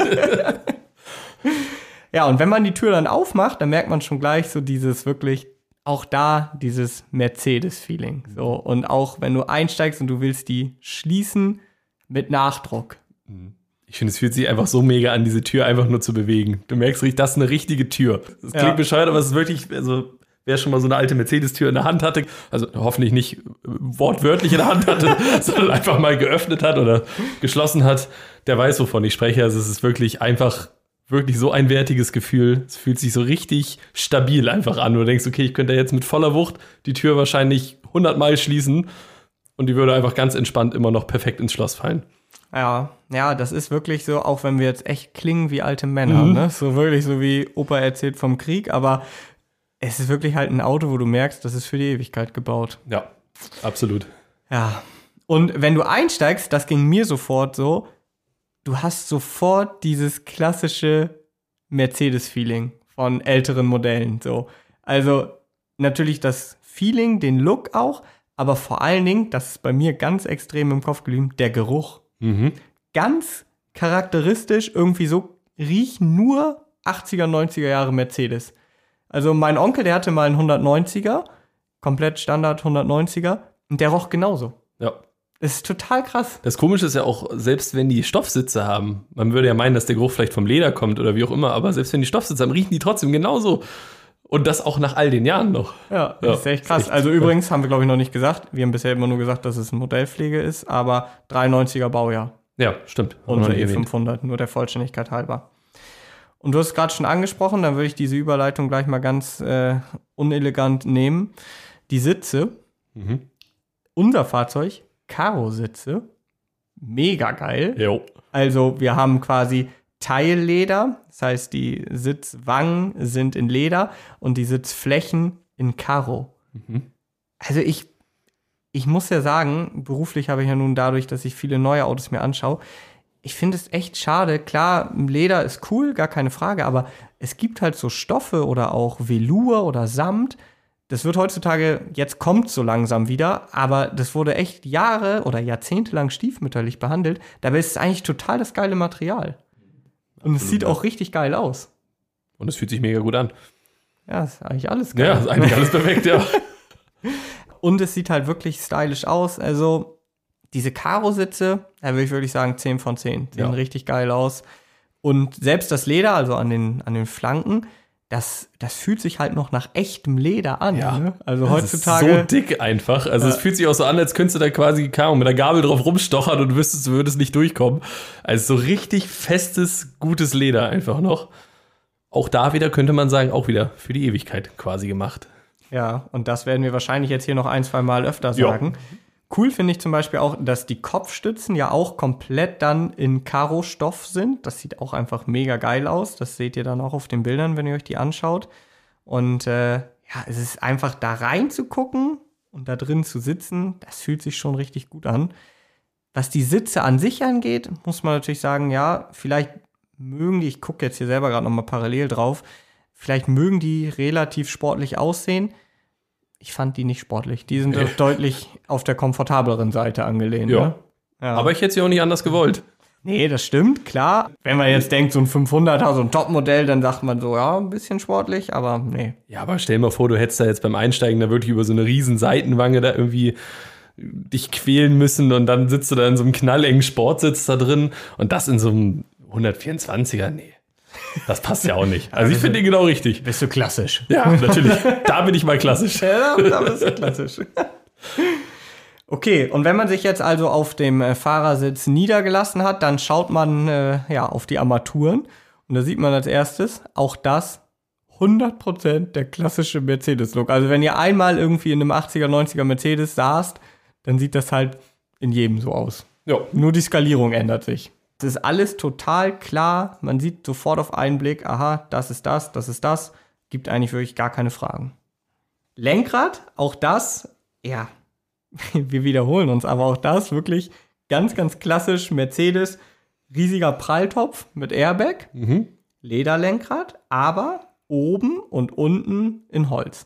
Ja, und wenn man die Tür dann aufmacht, dann merkt man schon gleich so dieses wirklich, auch da dieses Mercedes-Feeling. So, und auch wenn du einsteigst und du willst die schließen mit Nachdruck. Ich finde, es fühlt sich einfach so mega an, diese Tür einfach nur zu bewegen. Du merkst richtig, das ist eine richtige Tür. Das klingt bescheuert, aber es ist wirklich, also wer schon mal so eine alte Mercedes-Tür in der Hand hatte, also hoffentlich nicht wortwörtlich in der Hand hatte, sondern einfach mal geöffnet hat oder geschlossen hat, der weiß, wovon ich spreche. Also es ist wirklich einfach wirklich so ein wertiges Gefühl. Es fühlt sich so richtig stabil einfach an. Du denkst, okay, ich könnte jetzt mit voller Wucht die Tür wahrscheinlich 100 Mal schließen und die würde einfach ganz entspannt immer noch perfekt ins Schloss fallen. Ja, das ist wirklich so, auch wenn wir jetzt echt klingen wie alte Männer, ne? So wirklich so wie Opa erzählt vom Krieg, aber es ist wirklich halt ein Auto, wo du merkst, das ist für die Ewigkeit gebaut. Ja, absolut. Ja, und wenn du einsteigst, das ging mir sofort so, du hast sofort dieses klassische Mercedes-Feeling von älteren Modellen, so. Also natürlich das Feeling, den Look auch, aber vor allen Dingen, das ist bei mir ganz extrem im Kopf geblieben, der Geruch. Ganz charakteristisch, irgendwie so riechen nur 80er, 90er Jahre Mercedes. Also mein Onkel, der hatte mal einen 190er, komplett Standard 190er, und der roch genauso. Ja. Das ist total krass. Das Komische ist ja auch, selbst wenn die Stoffsitze haben, man würde ja meinen, dass der Geruch vielleicht vom Leder kommt oder wie auch immer, aber selbst wenn die Stoffsitze haben, riechen die trotzdem genauso. Und das auch nach all den Jahren noch. Ja, das ist echt krass. Also übrigens haben wir, glaube ich, noch nicht gesagt, wir haben bisher immer nur gesagt, dass es eine Modellpflege ist, aber 93er Baujahr. Ja, stimmt. Unser E500, nur der Vollständigkeit halber. Und du hast es gerade schon angesprochen, dann würde ich diese Überleitung gleich mal ganz unelegant nehmen. Die Sitze, unser Fahrzeug, Karo-Sitze, mega geil. Jo. Also wir haben quasi Teilleder, das heißt, die Sitzwangen sind in Leder und die Sitzflächen in Karo. Also ich muss ja sagen, beruflich habe ich ja nun dadurch, dass ich viele neue Autos mir anschaue, ich finde es echt schade. Klar, Leder ist cool, gar keine Frage, aber es gibt halt so Stoffe oder auch Velour oder Samt. Das wird heutzutage, jetzt kommt so langsam wieder, aber das wurde echt Jahre oder Jahrzehnte lang stiefmütterlich behandelt. Dabei ist es eigentlich total das geile Material. Und es sieht auch richtig geil aus. Und es fühlt sich mega gut an. Ja, ist eigentlich alles geil. Ja, ist eigentlich alles perfekt, ja. Und es sieht halt wirklich stylisch aus. Also diese Karo-Sitze, da würde ich wirklich sagen 10 von 10. Sehen richtig geil aus. Und selbst das Leder, also an den Flanken, das fühlt sich halt noch nach echtem Leder an. Ja. Ne? Also das heutzutage. Ist so dick einfach. Also es fühlt sich auch so an, als könntest du da quasi mit der Gabel drauf rumstochern und du würdest nicht durchkommen. Also so richtig festes, gutes Leder einfach noch. Auch da wieder könnte man sagen, auch wieder für die Ewigkeit quasi gemacht. Ja, und das werden wir wahrscheinlich jetzt hier noch 1-2 Mal öfter sagen. Ja. Cool finde ich zum Beispiel auch, dass die Kopfstützen ja auch komplett dann in Karo-Stoff sind. Das sieht auch einfach mega geil aus. Das seht ihr dann auch auf den Bildern, wenn ihr euch die anschaut. Und es ist einfach da reinzugucken und da drin zu sitzen, das fühlt sich schon richtig gut an. Was die Sitze an sich angeht, muss man natürlich sagen, ja, vielleicht mögen die, ich gucke jetzt hier selber gerade nochmal parallel drauf, vielleicht mögen die relativ sportlich aussehen. Ich fand die nicht sportlich. Die sind deutlich auf der komfortableren Seite angelehnt. Ja. Ne? Ja. Aber ich hätte sie auch nicht anders gewollt. Nee, das stimmt, klar. Wenn man jetzt denkt, so ein 500er, so ein Topmodell, dann sagt man so, ja, ein bisschen sportlich, aber nee. Ja, aber stell dir mal vor, du hättest da jetzt beim Einsteigen da wirklich über so eine riesen Seitenwange da irgendwie dich quälen müssen und dann sitzt du da in so einem knallengen Sportsitz da drin und das in so einem 124er, nee. Das passt ja auch nicht. Also ich finde den genau richtig. Bist du klassisch? Ja, natürlich. Da bin ich mal klassisch. Ja, da bist du klassisch. Okay, und wenn man sich jetzt also auf dem Fahrersitz niedergelassen hat, dann schaut man auf die Armaturen. Und da sieht man als erstes, auch das 100% der klassische Mercedes-Look. Also wenn ihr einmal irgendwie in einem 80er, 90er Mercedes saßt, dann sieht das halt in jedem so aus. Ja. Nur die Skalierung ändert sich. Es ist alles total klar. Man sieht sofort auf einen Blick, aha, das ist das, das ist das. Gibt eigentlich wirklich gar keine Fragen. Lenkrad, auch das, ja, wir wiederholen uns, aber auch das wirklich ganz, ganz klassisch Mercedes. Riesiger Pralltopf mit Airbag, Lederlenkrad, aber oben und unten in Holz.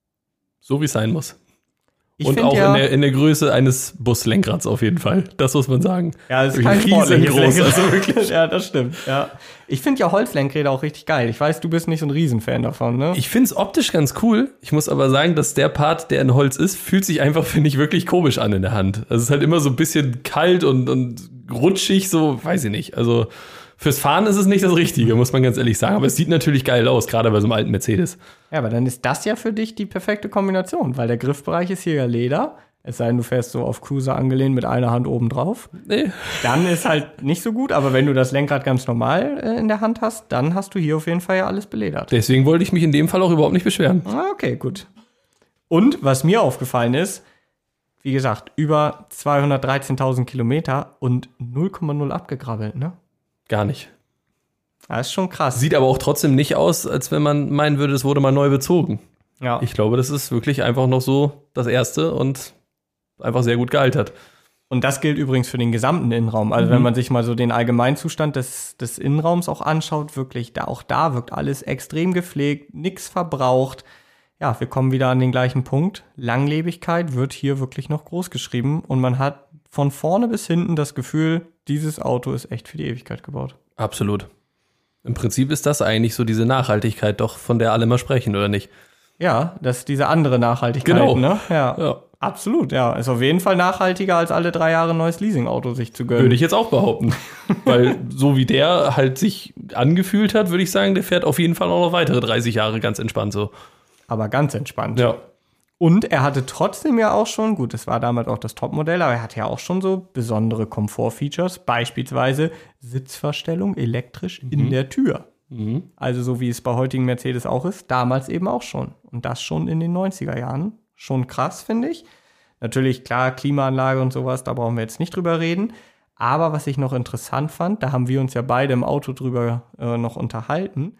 So wie es sein muss. Ich und find auch ja, in der Größe eines Buslenkrads auf jeden Fall. Das muss man sagen. Ja, das ist kein riesengroß. Also wirklich. Ja, das stimmt. Ja. Ich finde ja Holzlenkräder auch richtig geil. Ich weiß, du bist nicht so ein Riesenfan davon, ne? Ich finde es optisch ganz cool. Ich muss aber sagen, dass der Part, der in Holz ist, fühlt sich einfach, finde ich, wirklich komisch an in der Hand. Also es ist halt immer so ein bisschen kalt und rutschig, so, weiß ich nicht. Also fürs Fahren ist es nicht das Richtige, muss man ganz ehrlich sagen. Aber es sieht natürlich geil aus, gerade bei so einem alten Mercedes. Ja, aber dann ist das ja für dich die perfekte Kombination, weil der Griffbereich ist hier ja Leder. Es sei denn, du fährst so auf Cruiser angelehnt mit einer Hand oben drauf. Nee. Dann ist halt nicht so gut, aber wenn du das Lenkrad ganz normal in der Hand hast, dann hast du hier auf jeden Fall ja alles beledert. Deswegen wollte ich mich in dem Fall auch überhaupt nicht beschweren. Okay, gut. Und was mir aufgefallen ist, wie gesagt, über 213.000 Kilometer und 0,0 abgegrabbelt, ne? Gar nicht. Das ist schon krass. Sieht aber auch trotzdem nicht aus, als wenn man meinen würde, es wurde mal neu bezogen. Ja. Ich glaube, das ist wirklich einfach noch so das Erste und einfach sehr gut gealtert. Und das gilt übrigens für den gesamten Innenraum. Also wenn man sich mal so den Allgemeinzustand des Innenraums auch anschaut, wirklich, auch da wirkt alles extrem gepflegt, nichts verbraucht. Ja, wir kommen wieder an den gleichen Punkt. Langlebigkeit wird hier wirklich noch groß geschrieben und man hat von vorne bis hinten das Gefühl, dieses Auto ist echt für die Ewigkeit gebaut. Absolut. Im Prinzip ist das eigentlich so diese Nachhaltigkeit doch, von der alle mal sprechen, oder nicht? Ja, das ist diese andere Nachhaltigkeit, Genau. ne? Ja. Absolut, ja. Ist auf jeden Fall nachhaltiger, als alle 3 Jahre ein neues Leasingauto sich zu gönnen. Würde ich jetzt auch behaupten. Weil so wie der halt sich angefühlt hat, würde ich sagen, der fährt auf jeden Fall auch noch weitere 30 Jahre ganz entspannt so. Aber ganz entspannt. Ja. Und er hatte trotzdem ja auch schon, gut, das war damals auch das Topmodell, aber er hatte ja auch schon so besondere Komfortfeatures, beispielsweise Sitzverstellung elektrisch in der Tür. Also so wie es bei heutigen Mercedes auch ist, damals eben auch schon. Und das schon in den 90er Jahren. Schon krass, finde ich. Natürlich, klar, Klimaanlage und sowas, da brauchen wir jetzt nicht drüber reden. Aber was ich noch interessant fand, da haben wir uns ja beide im Auto drüber noch unterhalten,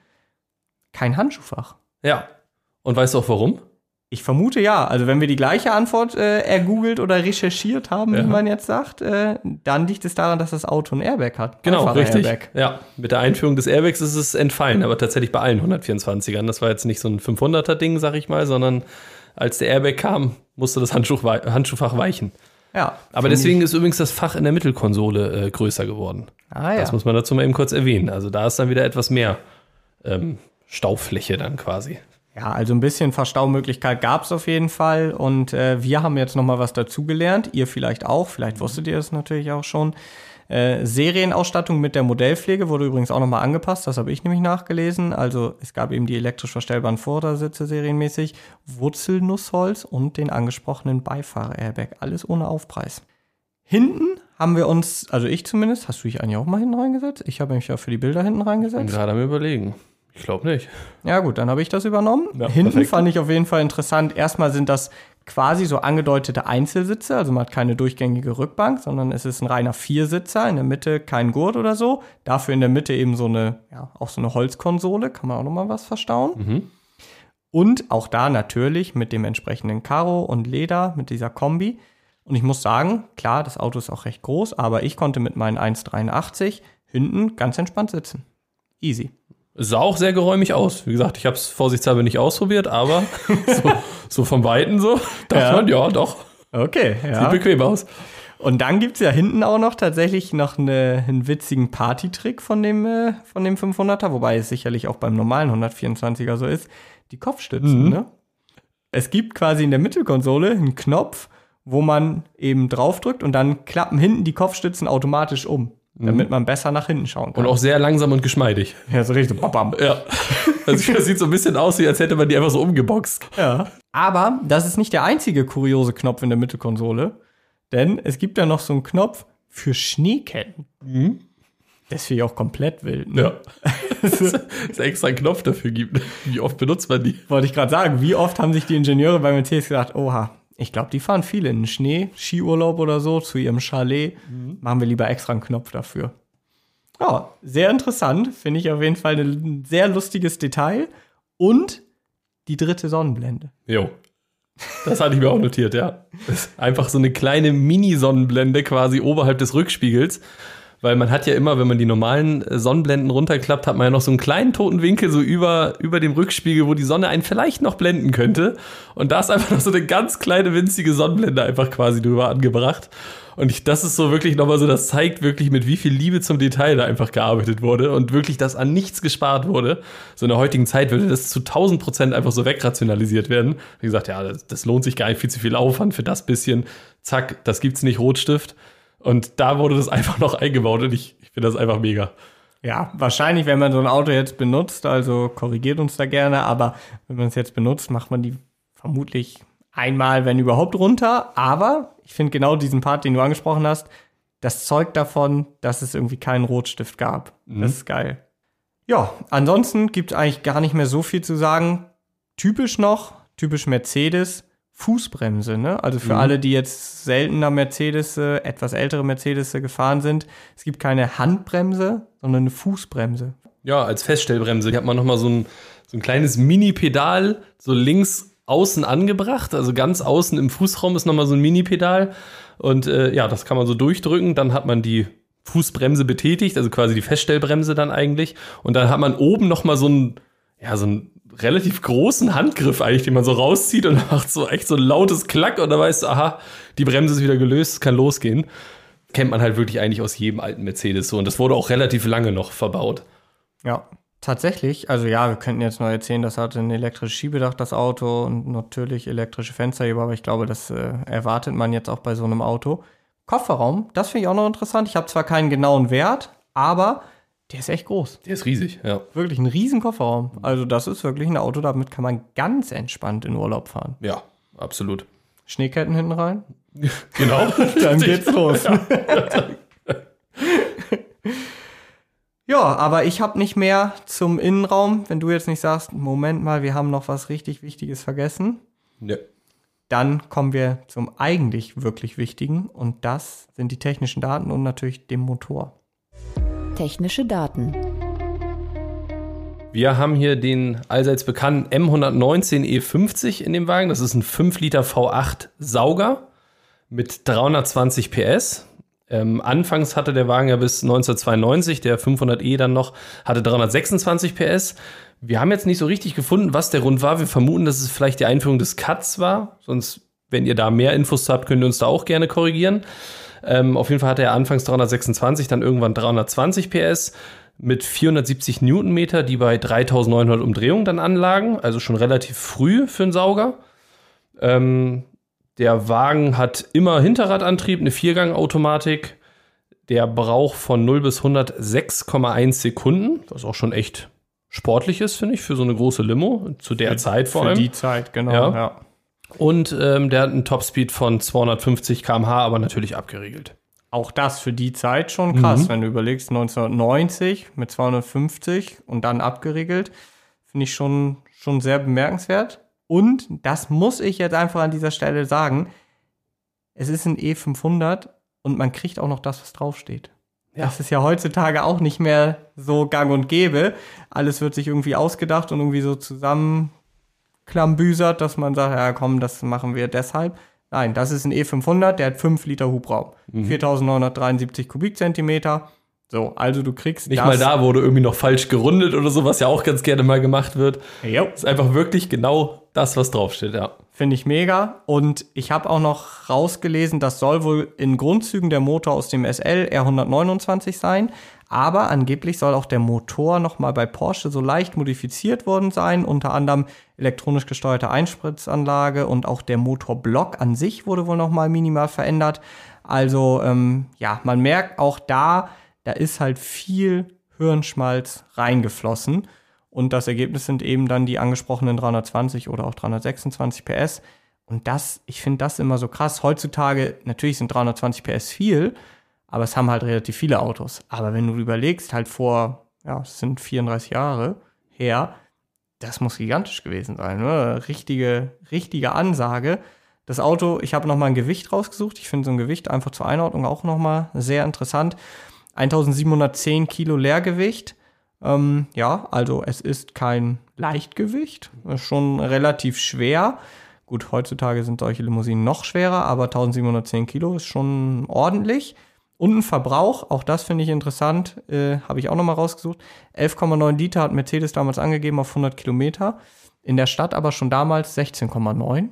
kein Handschuhfach. Ja. Und weißt du auch warum? Ich vermute ja. Also wenn wir die gleiche Antwort ergoogelt oder recherchiert haben, wie man jetzt sagt, dann liegt es daran, dass das Auto ein Airbag hat. Genau, richtig. Airbag. Ja, mit der Einführung des Airbags ist es entfallen, aber tatsächlich bei allen 124ern. Das war jetzt nicht so ein 500er-Ding, sag ich mal, sondern als der Airbag kam, musste das Handschuhfach weichen. Ja. Aber deswegen ist übrigens das Fach in der Mittelkonsole größer geworden. Ah ja. Das muss man dazu mal eben kurz erwähnen. Also da ist dann wieder etwas mehr Staufläche dann quasi. Ja, also ein bisschen Verstaumöglichkeit gab es auf jeden Fall. Und wir haben jetzt noch mal was dazugelernt. Ihr vielleicht auch. Vielleicht wusstet ihr das natürlich auch schon. Serienausstattung mit der Modellpflege wurde übrigens auch noch mal angepasst. Das habe ich nämlich nachgelesen. Also es gab eben die elektrisch verstellbaren Vordersitze serienmäßig, Wurzelnussholz und den angesprochenen Beifahrer-Airbag. Alles ohne Aufpreis. Hinten haben wir uns, also ich zumindest, hast du dich eigentlich auch mal hinten reingesetzt? Ich habe mich ja für die Bilder hinten Ich bin reingesetzt. gerade am Überlegen. Ich glaube nicht. Ja gut, dann habe ich das übernommen. Ja, Hinten perfekt. fand ich auf jeden Fall interessant. Erstmal sind das quasi so angedeutete Einzelsitze. Also man hat keine durchgängige Rückbank, sondern es ist ein reiner Viersitzer. In der Mitte kein Gurt oder so. Dafür in der Mitte eben so eine, ja, auch so eine Holzkonsole. Kann man auch nochmal was verstauen. Und auch da natürlich mit dem entsprechenden Karo und Leder, mit dieser Kombi. Und ich muss sagen, klar, das Auto ist auch recht groß, aber ich konnte mit meinen 1,83 hinten ganz entspannt sitzen. Easy. Es sah auch sehr geräumig aus. Wie gesagt, ich habe es vorsichtshalber nicht ausprobiert, aber so vom Weiten so, dachte man, ja, doch, Okay, ja. sieht bequem aus. Und dann gibt's ja hinten auch noch tatsächlich noch einen witzigen Partytrick von dem 500er, wobei es sicherlich auch beim normalen 124er so ist, die Kopfstützen. Ne? Es gibt quasi in der Mittelkonsole einen Knopf, wo man eben draufdrückt und dann klappen hinten die Kopfstützen automatisch um. damit man besser nach hinten schauen kann. Und auch sehr langsam und geschmeidig. Ja, so richtig so bam. Ja. Also das sieht so ein bisschen aus, wie als hätte man die einfach so umgeboxt. Ja. Aber das ist nicht der einzige kuriose Knopf in der Mittelkonsole, denn es gibt ja noch so einen Knopf für Schneeketten. Das finde ich auch komplett wild. Ne? Ja. Dass es extra einen Knopf dafür gibt. Wie oft benutzt man die? Wollte ich gerade sagen, wie oft haben sich die Ingenieure bei Mercedes gedacht, oha, ich glaube, die fahren viele in den Schnee, Skiurlaub oder so, zu ihrem Chalet. Machen wir lieber extra einen Knopf dafür. Ja, sehr interessant. Finde ich auf jeden Fall ein sehr lustiges Detail. Und die dritte Sonnenblende. Jo. Das hatte ich mir auch notiert, ja. Das ist einfach so eine kleine Mini-Sonnenblende quasi oberhalb des Rückspiegels. Weil man hat ja immer, wenn man die normalen Sonnenblenden runterklappt, hat man ja noch so einen kleinen toten Winkel so über dem Rückspiegel, wo die Sonne einen vielleicht noch blenden könnte. Und da ist einfach noch so eine ganz kleine, winzige Sonnenblende einfach quasi drüber angebracht. Und das ist so wirklich nochmal so, das zeigt wirklich, mit wie viel Liebe zum Detail da einfach gearbeitet wurde und wirklich, dass an nichts gespart wurde. So in der heutigen Zeit würde das zu 1000% einfach so wegrationalisiert werden. Wie gesagt, ja, das lohnt sich gar nicht, viel zu viel Aufwand für das bisschen. Zack, das gibt's nicht, Rotstift. Und da wurde das einfach noch eingebaut und ich finde das einfach mega. Ja, wahrscheinlich, wenn man so ein Auto jetzt benutzt, also korrigiert uns da gerne, aber wenn man es jetzt benutzt, macht man die vermutlich einmal, wenn überhaupt, runter. Aber ich finde genau diesen Part, den du angesprochen hast, das zeugt davon, dass es irgendwie keinen Rotstift gab. Das ist geil. Ja, ansonsten gibt es eigentlich gar nicht mehr so viel zu sagen. Typisch Mercedes, Fußbremse, ne? Also für alle, die jetzt seltener Mercedes, etwas ältere Mercedes gefahren sind, es gibt keine Handbremse, sondern eine Fußbremse. Ja, als Feststellbremse. Hier hat man nochmal so ein kleines Mini-Pedal so links außen angebracht. Also ganz außen im Fußraum ist nochmal so ein Mini-Pedal. Und ja, das kann man so durchdrücken. Dann hat man die Fußbremse betätigt, also quasi die Feststellbremse dann eigentlich. Und dann hat man oben nochmal so einen relativ großen Handgriff eigentlich, den man so rauszieht und macht so echt so ein lautes Klack und da weißt du, aha, die Bremse ist wieder gelöst, es kann losgehen. Kennt man halt wirklich eigentlich aus jedem alten Mercedes so und das wurde auch relativ lange noch verbaut. Ja, tatsächlich. Also ja, wir könnten jetzt noch erzählen, das hatte ein elektrisches Schiebedach, das Auto, und natürlich elektrische Fensterheber, aber ich glaube, das erwartet man jetzt auch bei so einem Auto. Kofferraum, das finde ich auch noch interessant. Ich habe zwar keinen genauen Wert, aber der ist echt groß. Der ist riesig, ja. Wirklich ein riesen Kofferraum. Also das ist wirklich ein Auto, damit kann man ganz entspannt in Urlaub fahren. Ja, absolut. Schneeketten hinten rein. Genau. Dann geht's los. Ja, aber ich habe nicht mehr zum Innenraum. Wenn du jetzt nicht sagst, Moment mal, wir haben noch was richtig Wichtiges vergessen. Ja. Dann kommen wir zum eigentlich wirklich Wichtigen. Und das sind die technischen Daten und natürlich dem Motor. Technische Daten. Wir haben hier den allseits bekannten M119 E50 in dem Wagen. Das ist ein 5 Liter V8 Sauger mit 320 PS. Anfangs hatte der Wagen ja bis 1992, der 500e dann noch, hatte 326 PS. Wir haben jetzt nicht so richtig gefunden, was der Grund war. Wir vermuten, dass es vielleicht die Einführung des Cuts war. Sonst, wenn ihr da mehr Infos habt, könnt ihr uns da auch gerne korrigieren. Auf jeden Fall hatte er anfangs 326, dann irgendwann 320 PS mit 470 Newtonmeter, die bei 3900 Umdrehungen dann anlagen. Also schon relativ früh für einen Sauger. Der Wagen hat immer Hinterradantrieb, eine 4-Gang-Automatik. Der braucht von 0 bis 100 6,1 Sekunden, was auch schon echt sportlich ist, finde ich, für so eine große Limo, zu der Zeit vor allem. Für die Zeit, genau, ja. Und der hat einen Topspeed von 250 km/h, aber natürlich abgeriegelt. Auch das für die Zeit schon krass, wenn du überlegst, 1990 mit 250 und dann abgeriegelt, finde ich schon sehr bemerkenswert. Und das muss ich jetzt einfach an dieser Stelle sagen, es ist ein E500 und man kriegt auch noch das, was draufsteht. Ja. Das ist ja heutzutage auch nicht mehr so gang und gäbe. Alles wird sich irgendwie ausgedacht und irgendwie so zusammenklambüsert, dass man sagt, ja komm, das machen wir deshalb. Nein, das ist ein E500, der hat 5 Liter Hubraum. 4.973 Kubikzentimeter. So, also du kriegst nicht das. Nicht mal da wurde irgendwie noch falsch gerundet oder so, was ja auch ganz gerne mal gemacht wird. Jo. Ist einfach wirklich genau das, was draufsteht, ja. Finde ich mega. Und ich habe auch noch rausgelesen, das soll wohl in Grundzügen der Motor aus dem SL R129 sein. Aber angeblich soll auch der Motor nochmal bei Porsche so leicht modifiziert worden sein. Unter anderem elektronisch gesteuerte Einspritzanlage und auch der Motorblock an sich wurde wohl nochmal minimal verändert. Also ja, man merkt auch da, da ist halt viel Hirnschmalz reingeflossen. Und das Ergebnis sind eben dann die angesprochenen 320 oder auch 326 PS. Und ich finde das immer so krass. Heutzutage, natürlich sind 320 PS viel, aber es haben halt relativ viele Autos. Aber wenn du überlegst, halt es sind 34 Jahre her, das muss gigantisch gewesen sein, ne? Richtige Ansage. Das Auto, ich habe nochmal ein Gewicht rausgesucht. Ich finde so ein Gewicht einfach zur Einordnung auch nochmal sehr interessant. 1710 Kilo Leergewicht. Also es ist kein Leichtgewicht, ist schon relativ schwer. Gut, heutzutage sind solche Limousinen noch schwerer, aber 1710 Kilo ist schon ordentlich. Und ein Verbrauch, auch das finde ich interessant, habe ich auch nochmal rausgesucht. 11,9 Liter hat Mercedes damals angegeben auf 100 Kilometer. In der Stadt aber schon damals 16,9.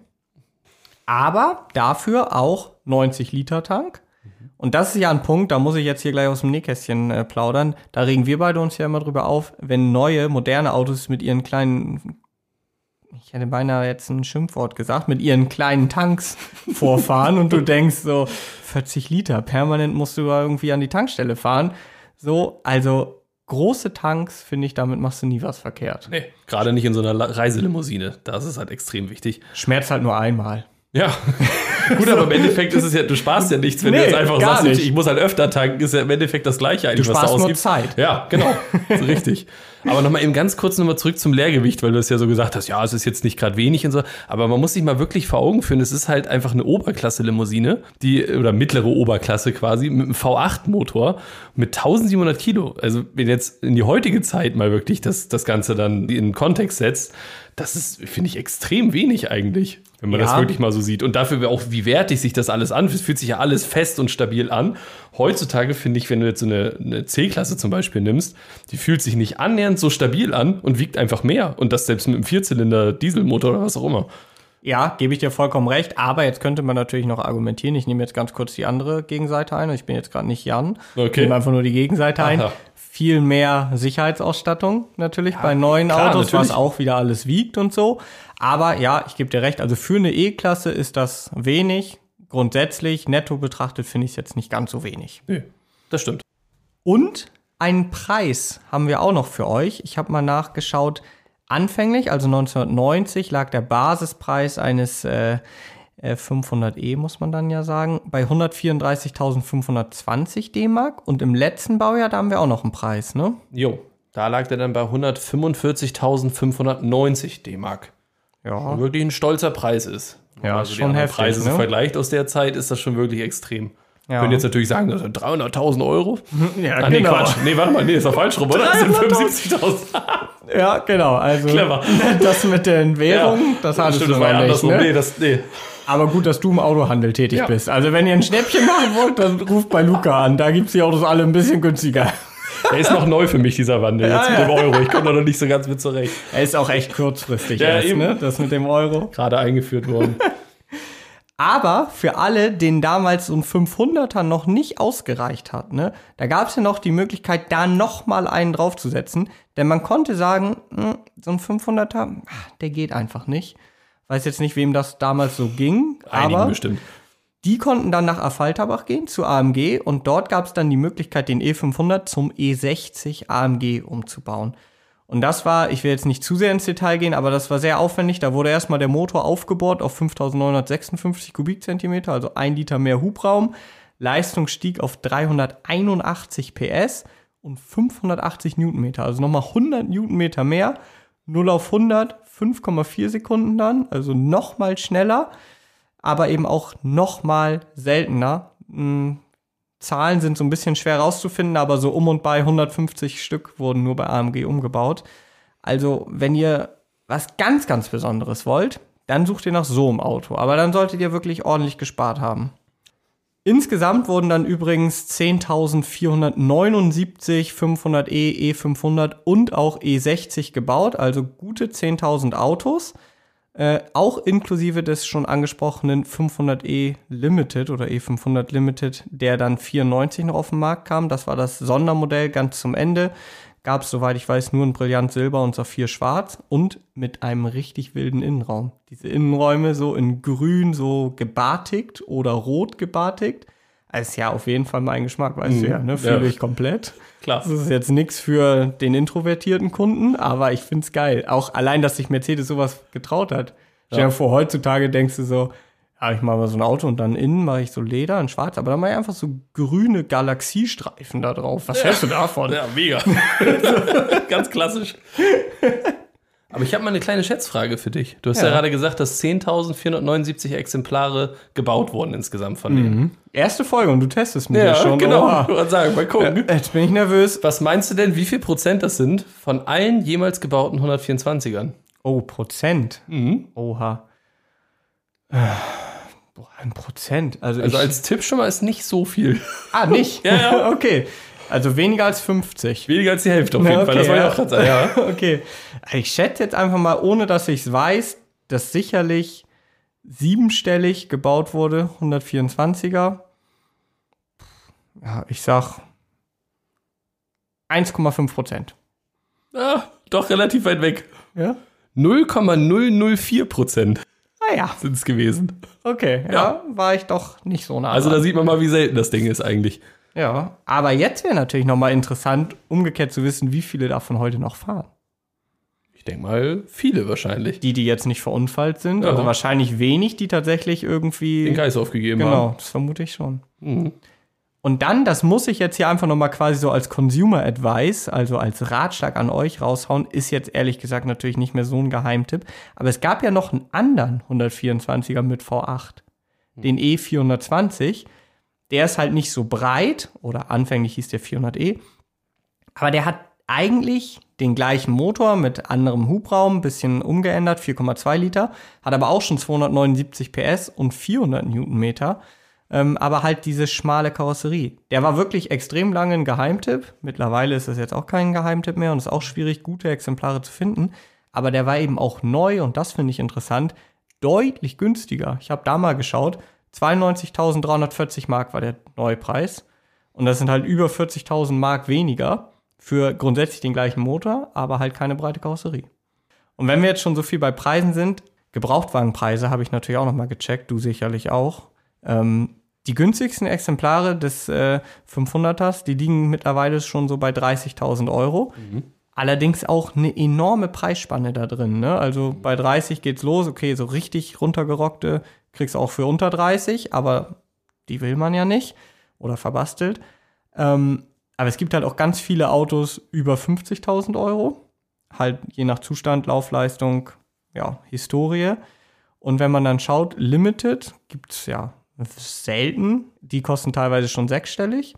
Aber dafür auch 90 Liter Tank. Und das ist ja ein Punkt, da muss ich jetzt hier gleich aus dem Nähkästchen plaudern. Da regen wir beide uns ja immer drüber auf, wenn neue, moderne Autos mit ihren kleinen, ich hätte beinahe jetzt ein Schimpfwort gesagt, mit ihren kleinen Tanks vorfahren und du denkst so, 40 Liter, permanent musst du irgendwie an die Tankstelle fahren. So, also große Tanks, finde ich, damit machst du nie was verkehrt. Nee, gerade nicht in so einer Reiselimousine. Das ist halt extrem wichtig. Schmerzt halt nur einmal. Ja, gut, aber im Endeffekt ist es ja, du sparst ja nichts, wenn du jetzt einfach sagst, ich muss halt öfter tanken, ist ja im Endeffekt das Gleiche eigentlich, was du ausgibst. Du sparst nur Zeit. Ja, genau, so richtig. Aber nochmal eben ganz kurz zurück zum Leergewicht, weil du es ja so gesagt hast, ja, es ist jetzt nicht gerade wenig und so, aber man muss sich mal wirklich vor Augen führen, es ist halt einfach eine Oberklasse-Limousine, oder mittlere Oberklasse quasi, mit einem V8-Motor, mit 1700 Kilo. Also wenn jetzt in die heutige Zeit mal wirklich das Ganze dann in den Kontext setzt, das ist, finde ich, extrem wenig eigentlich, wenn man das wirklich mal so sieht. Und dafür auch, wie wertig sich das alles an. Es fühlt sich ja alles fest und stabil an. Heutzutage finde ich, wenn du jetzt so eine C-Klasse zum Beispiel nimmst, die fühlt sich nicht annähernd so stabil an und wiegt einfach mehr. Und das selbst mit einem Vierzylinder-Dieselmotor oder was auch immer. Ja, gebe ich dir vollkommen recht. Aber jetzt könnte man natürlich noch argumentieren. Ich nehme jetzt ganz kurz die andere Gegenseite ein. Ich bin jetzt gerade nicht Jan. Okay. Ich nehme einfach nur die Gegenseite ein. Viel mehr Sicherheitsausstattung natürlich bei neuen Autos, natürlich. Was auch wieder alles wiegt und so. Aber ja, ich gebe dir recht, also für eine E-Klasse ist das wenig. Grundsätzlich, netto betrachtet, finde ich es jetzt nicht ganz so wenig. Nee, das stimmt. Und einen Preis haben wir auch noch für euch. Ich habe mal nachgeschaut. Anfänglich, also 1990, lag der Basispreis eines 500e, muss man dann ja sagen, bei 134.520 D-Mark. Und im letzten Baujahr, da haben wir auch noch einen Preis, ne? Jo, da lag der dann bei 145.590 D-Mark. Ja. Was wirklich ein stolzer Preis ist. Ja, also schon heftig, Preise ne? so vergleicht aus der Zeit, ist das schon wirklich extrem. Ja. Können jetzt natürlich sagen, das sind 300.000 Euro. Ja, genau. Nee, Quatsch. Nee, warte mal, ist doch falsch rum, oder? Das sind 75.000. Ja, genau. Also clever. Das mit den Währungen, das hattest du mal nicht, andersrum. ne? Nee. Aber gut, dass du im Autohandel tätig bist. Also wenn ihr ein Schnäppchen machen wollt, dann ruft bei Luca an. Da gibt's die Autos alle ein bisschen günstiger. Der ist noch neu für mich, dieser Wandel, jetzt mit dem Euro. Ich komme da noch nicht so ganz mit zurecht. Er ist auch echt kurzfristig erst, ne? Das mit dem Euro. Gerade eingeführt worden. Aber für alle, denen damals so ein 500er noch nicht ausgereicht hat, ne, da gab es ja noch die Möglichkeit, da noch mal einen draufzusetzen. Denn man konnte sagen, so ein 500er, der geht einfach nicht. Weiß jetzt nicht, wem das damals so ging. Einigen aber bestimmt. Die konnten dann nach Affalterbach gehen, zu AMG. Und dort gab es dann die Möglichkeit, den E500 zum E60 AMG umzubauen. Und das war, ich will jetzt nicht zu sehr ins Detail gehen, aber das war sehr aufwendig. Da wurde erstmal der Motor aufgebohrt auf 5.956 Kubikzentimeter, also 1 Liter mehr Hubraum. Leistung stieg auf 381 PS und 580 Newtonmeter, also nochmal 100 Newtonmeter mehr. 0 auf 100, 5,4 Sekunden dann, also nochmal schneller, aber eben auch nochmal seltener. Zahlen sind so ein bisschen schwer rauszufinden, aber so um und bei 150 Stück wurden nur bei AMG umgebaut. Also, wenn ihr was ganz, ganz Besonderes wollt, dann sucht ihr nach so einem Auto. Aber dann solltet ihr wirklich ordentlich gespart haben. Insgesamt wurden dann übrigens 10.479 500e, E500 und auch E60 gebaut, also gute 10.000 Autos. Auch inklusive des schon angesprochenen 500e Limited oder E500 Limited, der dann 94 noch auf den Markt kam. Das war das Sondermodell ganz zum Ende. Gab es, soweit ich weiß, nur in Brillant Silber und Saphir Schwarz und mit einem richtig wilden Innenraum. Diese Innenräume so in grün so gebartigt oder rot gebartigt. Das ist ja auf jeden Fall mein Geschmack, weißt du ja, ne? Fühle ich komplett. Klar. Das ist jetzt nichts für den introvertierten Kunden, aber ich find's geil. Auch allein, dass sich Mercedes sowas getraut hat. Stell dir vor, heutzutage denkst du so, ja, ich mache mal so ein Auto und dann innen mache ich so Leder in schwarz, aber dann mache ich einfach so grüne Galaxiestreifen da drauf. Was hältst du davon? Ja, mega. Ganz klassisch. Aber ich habe mal eine kleine Schätzfrage für dich. Du hast ja gerade gesagt, dass 10.479 Exemplare gebaut wurden insgesamt von denen. Erste Folge und du testest mich ja schon. Genau. Oha. Ich wollte sagen, mal gucken. Jetzt bin ich nervös. Was meinst du denn, wie viel Prozent das sind von allen jemals gebauten 124ern? Oh, Prozent. Oha. Boah, 1%. Also als Tipp schon mal ist nicht so viel. Ah, nicht? Ja. Okay. Also weniger als 50. Weniger als die Hälfte auf jeden Fall. Das wollte ich auch gerade sagen. Ja. Okay. Ich schätze jetzt einfach mal, ohne dass ich es weiß, dass sicherlich 7-stellig gebaut wurde, 124er. Ja, ich sag 1,5%. Ja, doch relativ weit weg. Ja? 0,004% Naja. sind es gewesen. Okay, ja, war ich doch nicht so nah. Also da sieht man mal, wie selten das Ding ist eigentlich. Ja, aber jetzt wäre natürlich nochmal interessant, umgekehrt zu wissen, wie viele davon heute noch fahren. Ich denke mal, viele wahrscheinlich. Die jetzt nicht verunfallt sind, Ja. also wahrscheinlich wenig, die tatsächlich irgendwie... Den Geist aufgegeben haben. Genau, das vermute ich schon. Und dann, das muss ich jetzt hier einfach nochmal quasi so als Consumer Advice, also als Ratschlag an euch raushauen, ist jetzt ehrlich gesagt natürlich nicht mehr so ein Geheimtipp. Aber es gab ja noch einen anderen 124er mit V8, den E420. Der ist halt nicht so breit, oder anfänglich hieß der 400e, aber der hat eigentlich den gleichen Motor mit anderem Hubraum, bisschen umgeändert, 4,2 Liter, hat aber auch schon 279 PS und 400 Newtonmeter. Aber halt diese schmale Karosserie. Der war wirklich extrem lange ein Geheimtipp. Mittlerweile ist das jetzt auch kein Geheimtipp mehr und es ist auch schwierig, gute Exemplare zu finden. Aber der war eben auch neu und das finde ich interessant, deutlich günstiger. Ich habe da mal geschaut, 92.340 Mark war der Neupreis. Und das sind halt über 40.000 Mark weniger für grundsätzlich den gleichen Motor, aber halt keine breite Karosserie. Und wenn wir jetzt schon so viel bei Preisen sind, Gebrauchtwagenpreise habe ich natürlich auch noch mal gecheckt, du sicherlich auch. Die günstigsten Exemplare des 500ers, die liegen mittlerweile schon so bei 30.000 Euro. Allerdings auch eine enorme Preisspanne da drin. Ne? Also bei 30 geht's los, okay, so richtig runtergerockte kriegst du auch für unter 30, aber die will man ja nicht oder verbastelt. Aber es gibt halt auch ganz viele Autos über 50.000 Euro. Halt je nach Zustand, Laufleistung, ja, Historie. Und wenn man dann schaut, Limited gibt's ja selten. Die kosten teilweise schon 6-stellig.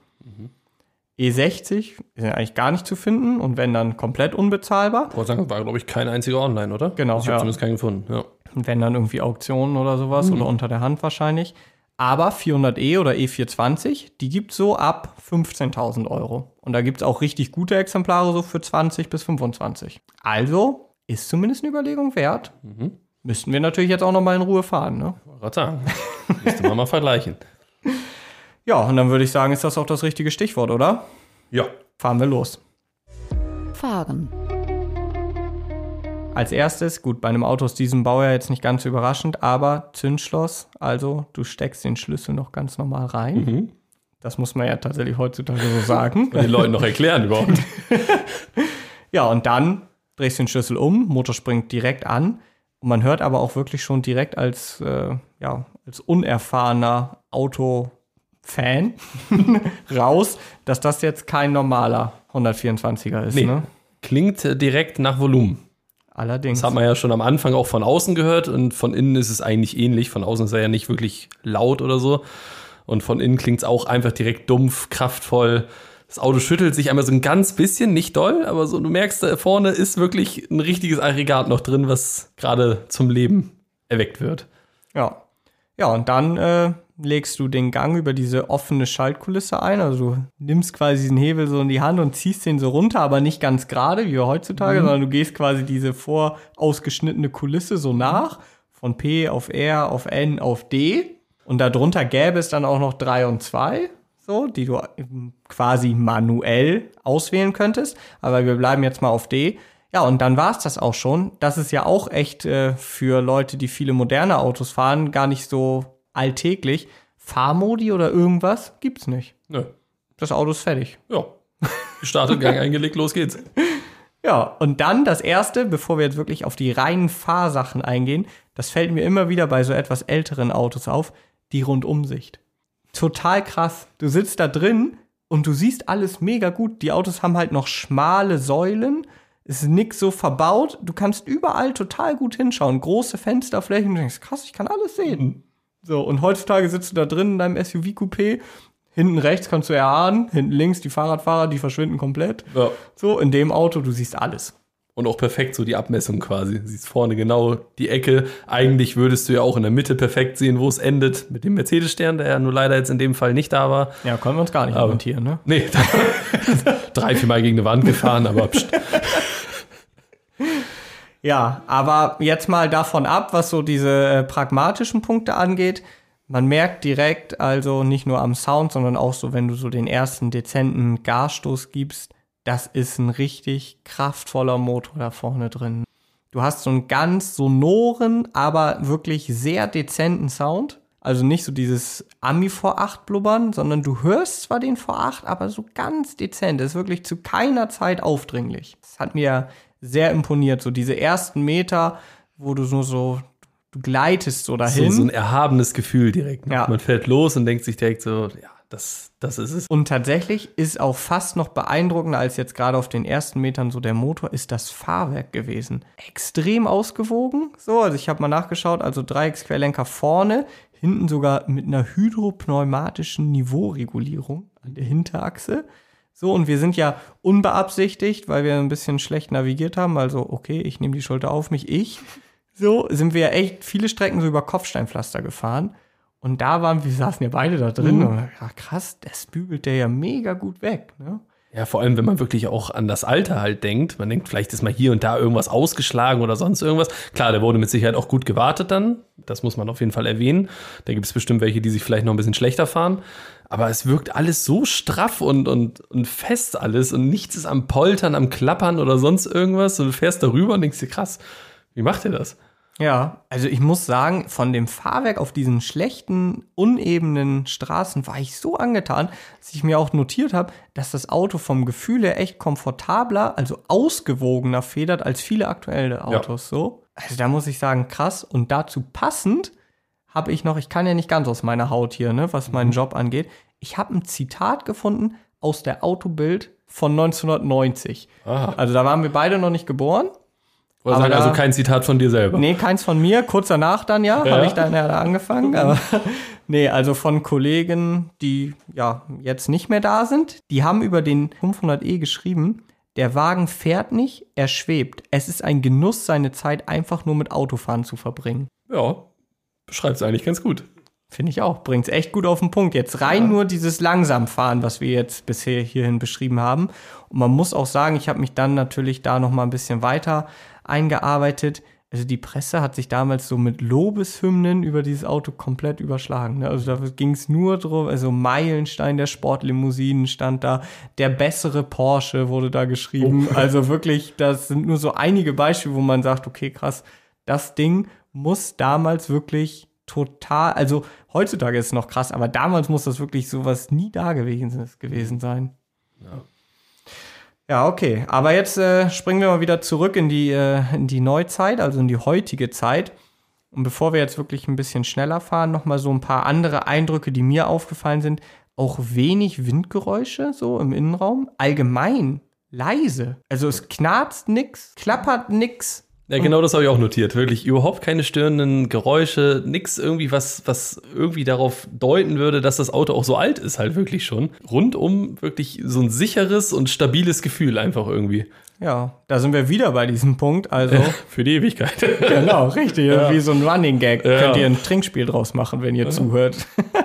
E60 ist ja eigentlich gar nicht zu finden und wenn dann komplett unbezahlbar. Ich wollte sagen, war, glaube ich, kein einziger online, oder? Genau, Ich habe zumindest keinen gefunden, ja. Wenn dann irgendwie Auktionen oder sowas oder unter der Hand wahrscheinlich. Aber 400e oder E420, die gibt's so ab 15.000 Euro. Und da gibt's auch richtig gute Exemplare so für 20 bis 25. Also ist zumindest eine Überlegung wert. Müssten wir natürlich jetzt auch noch mal in Ruhe fahren, ne? Ich wollte gerade sagen, müsste man mal vergleichen. Ja, und dann würde ich sagen, ist das auch das richtige Stichwort, oder? Ja. Fahren wir los. Fahren. Als erstes, gut, bei einem Auto aus diesem Baujahr jetzt nicht ganz so überraschend, aber Zündschloss, also du steckst den Schlüssel noch ganz normal rein. Das muss man ja tatsächlich heutzutage so sagen. Den Leuten noch erklären überhaupt. Ja, und dann drehst du den Schlüssel um, Motor springt direkt an. Und man hört aber auch wirklich schon direkt als unerfahrener Autofan raus, dass das jetzt kein normaler 124er ist. Nee, ne? klingt direkt nach Volumen. Allerdings. Das hat man ja schon am Anfang auch von außen gehört und von innen ist es eigentlich ähnlich. Von außen ist er ja nicht wirklich laut oder so. Und von innen klingt es auch einfach direkt dumpf, kraftvoll. Das Auto schüttelt sich einmal so ein ganz bisschen, nicht doll, aber so, du merkst, da vorne ist wirklich ein richtiges Aggregat noch drin, was gerade zum Leben erweckt wird. Ja. Ja, und dann legst du den Gang über diese offene Schaltkulisse ein. Also du nimmst quasi diesen Hebel so in die Hand und ziehst den so runter, aber nicht ganz gerade, wie wir heutzutage, sondern du gehst quasi diese vorausgeschnittene Kulisse so nach. Von P auf R auf N auf D. Und darunter gäbe es dann auch noch 3 und 2. So, die du quasi manuell auswählen könntest. Aber wir bleiben jetzt mal auf D. Ja, und dann war's das auch schon. Das ist ja auch echt für Leute, die viele moderne Autos fahren, gar nicht so alltäglich. Fahrmodi oder irgendwas gibt's nicht. Nö. Das Auto ist fertig. Ja. Gestartet, Gang eingelegt, los geht's. Ja, und dann das Erste, bevor wir jetzt wirklich auf die reinen Fahrsachen eingehen, das fällt mir immer wieder bei so etwas älteren Autos auf, die Rundumsicht. Total krass. Du sitzt da drin und du siehst alles mega gut. Die Autos haben halt noch schmale Säulen, es ist nix so verbaut. Du kannst überall total gut hinschauen. Große Fensterflächen, du denkst, krass, ich kann alles sehen. So, und heutzutage sitzt du da drin in deinem SUV-Coupé. Hinten rechts kannst du erahnen, hinten links die Fahrradfahrer, die verschwinden komplett. Ja. So, in dem Auto, du siehst alles. Und auch perfekt so die Abmessung quasi. Du siehst vorne genau die Ecke. Eigentlich würdest du ja auch in der Mitte perfekt sehen, wo es endet. Mit dem Mercedes-Stern, der ja nur leider jetzt in dem Fall nicht da war. Ja, können wir uns gar nicht argumentieren, ne? Nee, 3-4 Mal gegen eine Wand gefahren, aber pst. Ja, aber jetzt mal davon ab, was so diese pragmatischen Punkte angeht. Man merkt direkt, also nicht nur am Sound, sondern auch so, wenn du so den ersten dezenten Gasstoß gibst, das ist ein richtig kraftvoller Motor da vorne drin. Du hast so einen ganz sonoren, aber wirklich sehr dezenten Sound. Also nicht so dieses Ami V8 blubbern, sondern du hörst zwar den V8, aber so ganz dezent. Das ist wirklich zu keiner Zeit aufdringlich. Das hat mir sehr imponiert. So diese ersten Meter, wo du so du gleitest so dahin. So ein erhabenes Gefühl direkt. Ja. Man fährt los und denkt sich direkt so, ja, das ist es. Und tatsächlich ist auch fast noch beeindruckender als jetzt gerade auf den ersten Metern so der Motor, ist das Fahrwerk gewesen. Extrem ausgewogen. So, also ich habe mal nachgeschaut, also Dreiecksquerlenker vorne, hinten sogar mit einer hydropneumatischen Niveauregulierung an der Hinterachse. So, und wir sind ja unbeabsichtigt, weil wir ein bisschen schlecht navigiert haben. Also, okay, ich nehme die Schulter auf mich, So, sind wir ja echt viele Strecken so über Kopfsteinpflaster gefahren. Und da wir saßen ja beide da drin. Und ja, krass, das bügelt der ja mega gut weg, ne? Ja, vor allem, wenn man wirklich auch an das Alter halt denkt. Man denkt, vielleicht ist mal hier und da irgendwas ausgeschlagen oder sonst irgendwas. Klar, der wurde mit Sicherheit auch gut gewartet dann. Das muss man auf jeden Fall erwähnen. Da gibt es bestimmt welche, die sich vielleicht noch ein bisschen schlechter fahren. Aber es wirkt alles so straff und fest alles. Und nichts ist am Poltern, am Klappern oder sonst irgendwas. Und du fährst darüber und denkst dir, krass, wie macht ihr das? Ja, also ich muss sagen, von dem Fahrwerk auf diesen schlechten, unebenen Straßen war ich so angetan, dass ich mir auch notiert habe, dass das Auto vom Gefühl her echt komfortabler, also ausgewogener federt als viele aktuelle Autos. Ja. So. Also da muss ich sagen, krass. Und dazu passend habe ich noch, ich kann ja nicht ganz aus meiner Haut hier, ne, was meinen Job angeht, ich habe ein Zitat gefunden aus der Autobild von 1990. Aha. Also da waren wir beide noch nicht geboren. Oder sagen, also kein Zitat von dir selber? Nee, keins von mir. Kurz danach dann habe ich dann ja da angefangen. Aber nee, also von Kollegen, die ja jetzt nicht mehr da sind. Die haben über den 500e geschrieben, der Wagen fährt nicht, er schwebt. Es ist ein Genuss, seine Zeit einfach nur mit Autofahren zu verbringen. Ja, beschreibt es eigentlich ganz gut. Finde ich auch. Bringt es echt gut auf den Punkt. Jetzt rein nur dieses Langsamfahren, was wir jetzt bisher hierhin beschrieben haben. Und man muss auch sagen, ich habe mich dann natürlich da noch mal ein bisschen weiter eingearbeitet. Also die Presse hat sich damals so mit Lobeshymnen über dieses Auto komplett überschlagen. Ne? Also da ging es nur drum, also Meilenstein der Sportlimousinen stand da, der bessere Porsche wurde da geschrieben. Oh. Also wirklich, das sind nur so einige Beispiele, wo man sagt, okay, krass, das Ding muss damals wirklich total, also heutzutage ist es noch krass, aber damals muss das wirklich sowas nie da gewesen sein. Ja. Ja, okay. Aber jetzt springen wir mal wieder zurück in die Neuzeit, also in die heutige Zeit. Und bevor wir jetzt wirklich ein bisschen schneller fahren, nochmal so ein paar andere Eindrücke, die mir aufgefallen sind. Auch wenig Windgeräusche so im Innenraum. Allgemein leise. Also es knarzt nix, klappert nix. Ja, genau das habe ich auch notiert. Wirklich überhaupt keine störenden Geräusche, nix irgendwie, was irgendwie darauf deuten würde, dass das Auto auch so alt ist, halt wirklich schon. Rundum wirklich so ein sicheres und stabiles Gefühl einfach irgendwie. Ja, da sind wir wieder bei diesem Punkt, also für die Ewigkeit. Genau, richtig. Ja. Wie so ein Running Gag. Ja. Könnt ihr ein Trinkspiel draus machen, wenn ihr zuhört.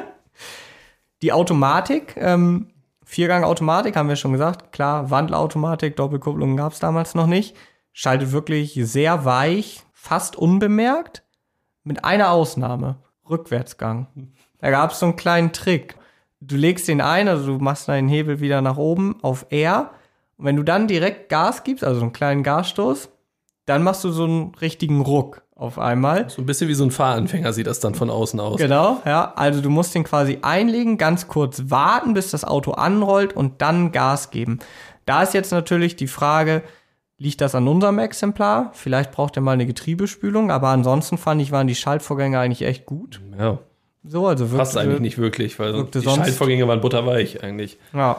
Die Automatik, Viergang-Automatik, haben wir schon gesagt. Klar, Wandelautomatik, Doppelkupplung gab es damals noch nicht. Schaltet wirklich sehr weich, fast unbemerkt, mit einer Ausnahme, Rückwärtsgang. Da gab es so einen kleinen Trick. Du legst den ein, also du machst deinen Hebel wieder nach oben auf R. Und wenn du dann direkt Gas gibst, also einen kleinen Gasstoß, dann machst du so einen richtigen Ruck auf einmal. So ein bisschen wie so ein Fahranfänger sieht das dann von außen aus. Genau, ja. Also du musst den quasi einlegen, ganz kurz warten, bis das Auto anrollt und dann Gas geben. Da ist jetzt natürlich die Frage, liegt das an unserem Exemplar? Vielleicht braucht er mal eine Getriebespülung, aber ansonsten fand ich, waren die Schaltvorgänge eigentlich echt gut. Ja. So, also Passt eigentlich nicht wirklich, weil die sonst Schaltvorgänge waren butterweich eigentlich. Ja.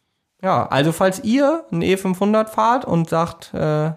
Ja, also falls ihr einen E500 fahrt und sagt,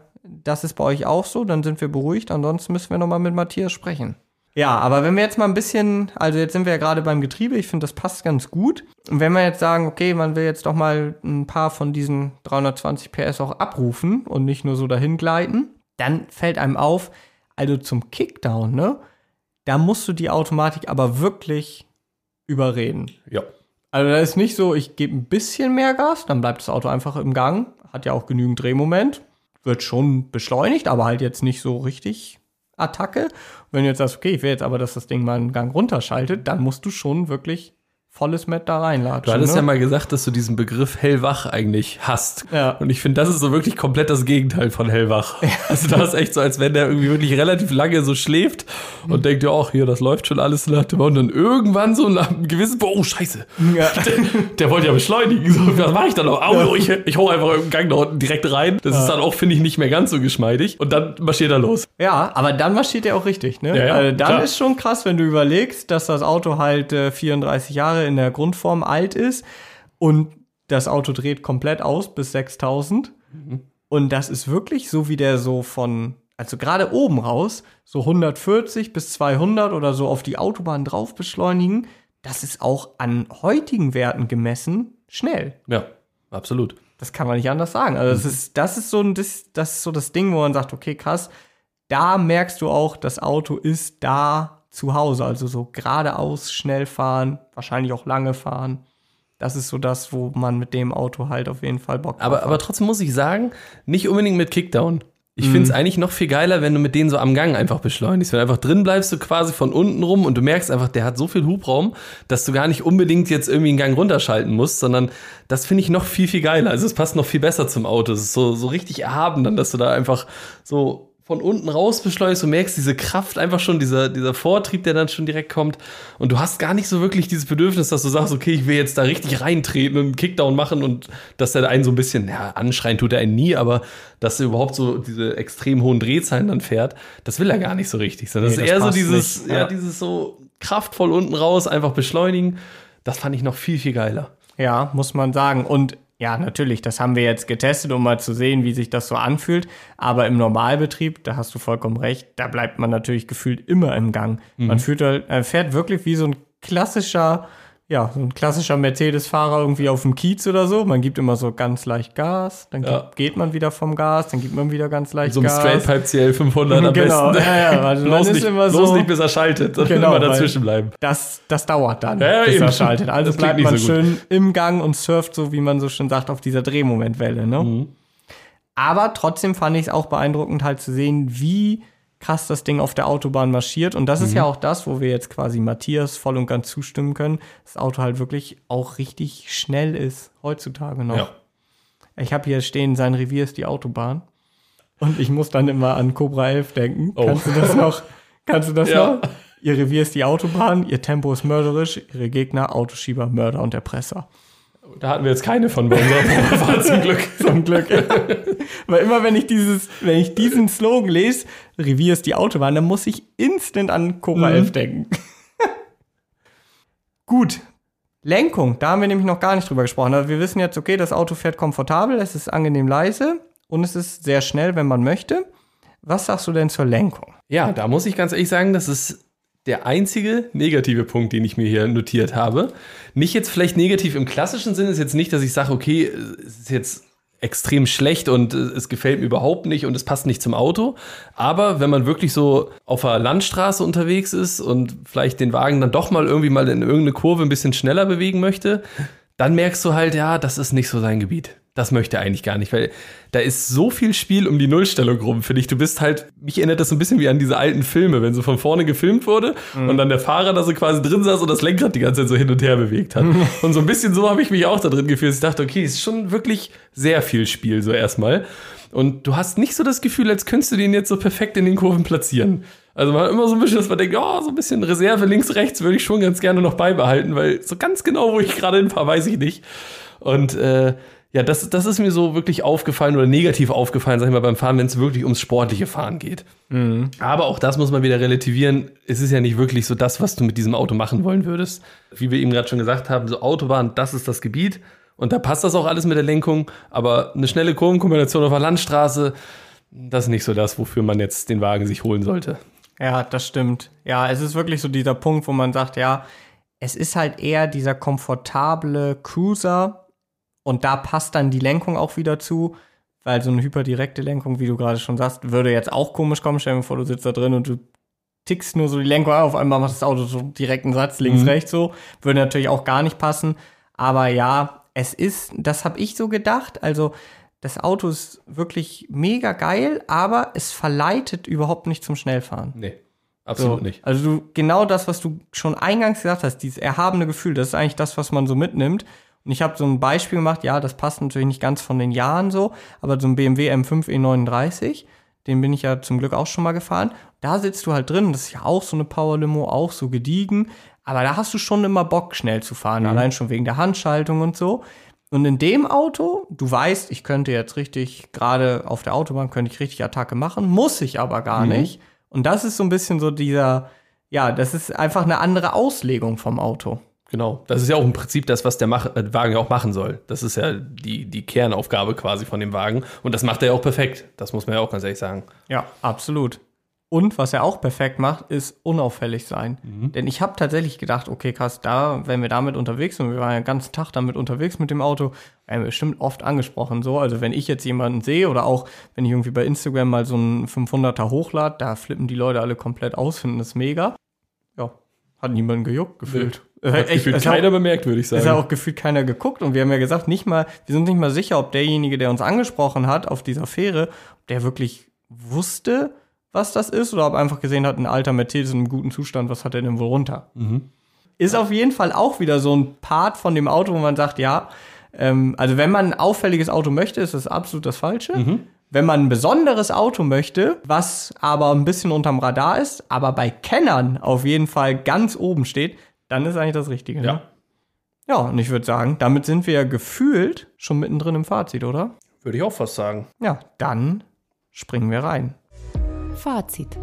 das ist bei euch auch so, dann sind wir beruhigt. Ansonsten müssen wir nochmal mit Matthias sprechen. Ja, aber wenn wir jetzt mal ein bisschen, also jetzt sind wir ja gerade beim Getriebe, ich finde, das passt ganz gut. Und wenn wir jetzt sagen, okay, man will jetzt doch mal ein paar von diesen 320 PS auch abrufen und nicht nur so dahin gleiten, dann fällt einem auf, also zum Kickdown, ne, da musst du die Automatik aber wirklich überreden. Ja. Also da ist nicht so, ich gebe ein bisschen mehr Gas, dann bleibt das Auto einfach im Gang, hat ja auch genügend Drehmoment, wird schon beschleunigt, aber halt jetzt nicht so richtig Attacke. Und wenn du jetzt sagst, okay, ich will jetzt aber, dass das Ding mal einen Gang runterschaltet, dann musst du schon wirklich volles Met da reinlatschen. Du hattest ne? ja mal gesagt, dass du diesen Begriff hellwach eigentlich hast. Ja. Und ich finde, das ist so wirklich komplett das Gegenteil von hellwach. Also da ist echt so, als wenn der irgendwie wirklich relativ lange so schläft und denkt, ja, ach, hier, das läuft schon alles nach dem und dann irgendwann so nach einem gewissen, oh, scheiße, Ja. der wollte ja beschleunigen. So, was mache ich dann noch? Au, ich hau einfach im Gang da unten direkt rein. Das ist dann auch, finde ich, nicht mehr ganz so geschmeidig. Und dann marschiert er los. Ja, aber dann marschiert er auch richtig, ne? Ja, Also dann klar. ist schon krass, wenn du überlegst, dass das Auto halt 34 Jahre in der Grundform alt ist und das Auto dreht komplett aus bis 6000. Und das ist wirklich so, wie der so also gerade oben raus, so 140 bis 200 oder so auf die Autobahn drauf beschleunigen. Das ist auch an heutigen Werten gemessen schnell. Ja, absolut. Das kann man nicht anders sagen. Also das ist so das Ding, wo man sagt, okay, krass, da merkst du auch, das Auto ist da zu Hause. Also so geradeaus schnell fahren, wahrscheinlich auch lange fahren. Das ist so das, wo man mit dem Auto halt auf jeden Fall Bock drauf hat. Aber trotzdem muss ich sagen, nicht unbedingt mit Kickdown. Ich finde es eigentlich noch viel geiler, wenn du mit denen so am Gang einfach beschleunigst. Wenn du einfach drin bleibst, du quasi von unten rum und du merkst einfach, der hat so viel Hubraum, dass du gar nicht unbedingt jetzt irgendwie einen Gang runterschalten musst, sondern das finde ich noch viel, viel geiler. Also es passt noch viel besser zum Auto. Es ist so richtig erhaben dann, dass du da einfach so von unten raus beschleunigst und merkst diese Kraft, einfach schon dieser Vortrieb, der dann schon direkt kommt. Und du hast gar nicht so wirklich dieses Bedürfnis, dass du sagst, okay, ich will jetzt da richtig reintreten und einen Kickdown machen und dass der einen so ein bisschen, ja, anschreien tut er einen nie, aber dass er überhaupt so diese extrem hohen Drehzahlen dann fährt, das will er gar nicht so richtig. Sondern das ist eher so dieses, nicht, ja. dieses so kraftvoll unten raus, einfach beschleunigen. Das fand ich noch viel, viel geiler. Ja, muss man sagen. Und ja, natürlich, das haben wir jetzt getestet, um mal zu sehen, wie sich das so anfühlt. Aber im Normalbetrieb, da hast du vollkommen recht, da bleibt man natürlich gefühlt immer im Gang. Man fährt wirklich wie so ein klassischer Mercedes-Fahrer irgendwie auf dem Kiez oder so. Man gibt immer so ganz leicht Gas, dann geht man wieder vom Gas, dann gibt man wieder ganz leicht So Gas. ein Straight-Pipe CL 500 am Genau, besten. ja, also man ist immer so. Bloß nicht, bis er schaltet, sondern Genau, immer dazwischen bleiben. Das dauert dann, Ja, bis eben. er schaltet. Also Das klingt bleibt man nicht so gut. schön im Gang und surft so, wie man so schön sagt, auf dieser Drehmomentwelle. Ne? Aber trotzdem fand ich es auch beeindruckend, halt zu sehen, wie krass das Ding auf der Autobahn marschiert. Und das ist ja auch das, wo wir jetzt quasi Matthias voll und ganz zustimmen können. Das Auto halt wirklich auch richtig schnell ist, heutzutage noch. Ja. Ich habe hier stehen, sein Revier ist die Autobahn. Und ich muss dann immer an Cobra 11 denken. Oh. Kannst du das Ja. noch? Ihr Revier ist die Autobahn, ihr Tempo ist mörderisch, ihre Gegner Autoschieber, Mörder und Erpresser. Da hatten wir jetzt keine von bei unserer Probefahrt zum Glück. Zum Glück. Weil immer, wenn ich diesen Slogan lese, Revier ist die Autobahn, dann muss ich instant an Cobra 11 denken. Gut. Lenkung, da haben wir nämlich noch gar nicht drüber gesprochen. Also wir wissen jetzt, okay, das Auto fährt komfortabel, es ist angenehm leise und es ist sehr schnell, wenn man möchte. Was sagst du denn zur Lenkung? Ja, da muss ich ganz ehrlich sagen, das ist der einzige negative Punkt, den ich mir hier notiert habe. Nicht jetzt vielleicht negativ im klassischen Sinne, ist jetzt nicht, dass ich sage, okay, es ist jetzt extrem schlecht und es gefällt mir überhaupt nicht und es passt nicht zum Auto. Aber wenn man wirklich so auf einer Landstraße unterwegs ist und vielleicht den Wagen dann doch mal irgendwie mal in irgendeine Kurve ein bisschen schneller bewegen möchte, dann merkst du halt, ja, das ist nicht so sein Gebiet. Das möchte er eigentlich gar nicht, weil da ist so viel Spiel um die Nullstellung rum, finde ich. Du bist halt, mich erinnert das so ein bisschen wie an diese alten Filme, wenn so von vorne gefilmt wurde und dann der Fahrer da so quasi drin saß und das Lenkrad die ganze Zeit so hin und her bewegt hat. Und so ein bisschen so habe ich mich auch da drin gefühlt. Ich dachte, okay, es ist schon wirklich sehr viel Spiel so erstmal. Und du hast nicht so das Gefühl, als könntest du den jetzt so perfekt in den Kurven platzieren. Also man hat immer so ein bisschen, dass man denkt, so ein bisschen Reserve links, rechts würde ich schon ganz gerne noch beibehalten, weil so ganz genau, wo ich gerade hinfahre, weiß ich nicht. Und das ist mir so wirklich aufgefallen oder negativ aufgefallen, sag ich mal, beim Fahren, wenn es wirklich ums sportliche Fahren geht. Mhm. Aber auch das muss man wieder relativieren. Es ist ja nicht wirklich so das, was du mit diesem Auto machen wollen würdest. Wie wir eben gerade schon gesagt haben, so Autobahn, das ist das Gebiet. Und da passt das auch alles mit der Lenkung. Aber eine schnelle Kurvenkombination auf der Landstraße, das ist nicht so das, wofür man jetzt den Wagen sich holen sollte. Ja, das stimmt. Ja, es ist wirklich so dieser Punkt, wo man sagt, ja, es ist halt eher dieser komfortable Cruiser. Und da passt dann die Lenkung auch wieder zu, weil so eine hyperdirekte Lenkung, wie du gerade schon sagst, würde jetzt auch komisch kommen. Stell dir vor, du sitzt da drin und du tickst nur so die Lenkung auf einmal macht das Auto so direkt einen Satz links, rechts so. Würde natürlich auch gar nicht passen. Aber ja, das habe ich so gedacht, also das Auto ist wirklich mega geil, aber es verleitet überhaupt nicht zum Schnellfahren. Nee, absolut nicht. Also genau das, was du schon eingangs gesagt hast, dieses erhabene Gefühl, das ist eigentlich das, was man so mitnimmt. Und ich habe so ein Beispiel gemacht, ja, das passt natürlich nicht ganz von den Jahren so, aber so ein BMW M5 E39, den bin ich ja zum Glück auch schon mal gefahren. Da sitzt du halt drin, das ist ja auch so eine Power-Limo, auch so gediegen, aber da hast du schon immer Bock, schnell zu fahren, allein schon wegen der Handschaltung und so. Und in dem Auto, du weißt, ich könnte jetzt richtig, gerade auf der Autobahn könnte ich richtig Attacke machen, muss ich aber gar nicht. Und das ist so ein bisschen so das ist einfach eine andere Auslegung vom Auto. Genau, das ist ja auch im Prinzip das, was der Wagen ja auch machen soll. Das ist ja die Kernaufgabe quasi von dem Wagen. Und das macht er ja auch perfekt. Das muss man ja auch ganz ehrlich sagen. Ja, absolut. Und was er auch perfekt macht, ist unauffällig sein. Denn ich habe tatsächlich gedacht, okay, krass, wenn wir damit unterwegs sind, wir waren ja den ganzen Tag damit unterwegs mit dem Auto, werden wir bestimmt oft angesprochen. So, also wenn ich jetzt jemanden sehe oder auch, wenn ich irgendwie bei Instagram mal so einen 500er hochlade, da flippen die Leute alle komplett aus, finden das mega. Ja, hat niemanden gejuckt, gefühlt. Hat gefühlt keiner bemerkt, würde ich sagen. Es hat auch gefühlt keiner geguckt und wir haben ja gesagt, wir sind nicht mal sicher, ob derjenige, der uns angesprochen hat auf dieser Fähre, ob der wirklich wusste, was das ist oder ob er einfach gesehen hat, ein alter Mercedes in einem guten Zustand, was hat er denn wohl runter? Ist auf jeden Fall auch wieder so ein Part von dem Auto, wo man sagt, ja, also wenn man ein auffälliges Auto möchte, ist das absolut das Falsche. Wenn man ein besonderes Auto möchte, was aber ein bisschen unterm Radar ist, aber bei Kennern auf jeden Fall ganz oben steht, dann ist eigentlich das Richtige. Ne? Ja, und ich würde sagen, damit sind wir ja gefühlt schon mittendrin im Fazit, oder? Würde ich auch fast sagen. Ja, dann springen wir rein. Fazit.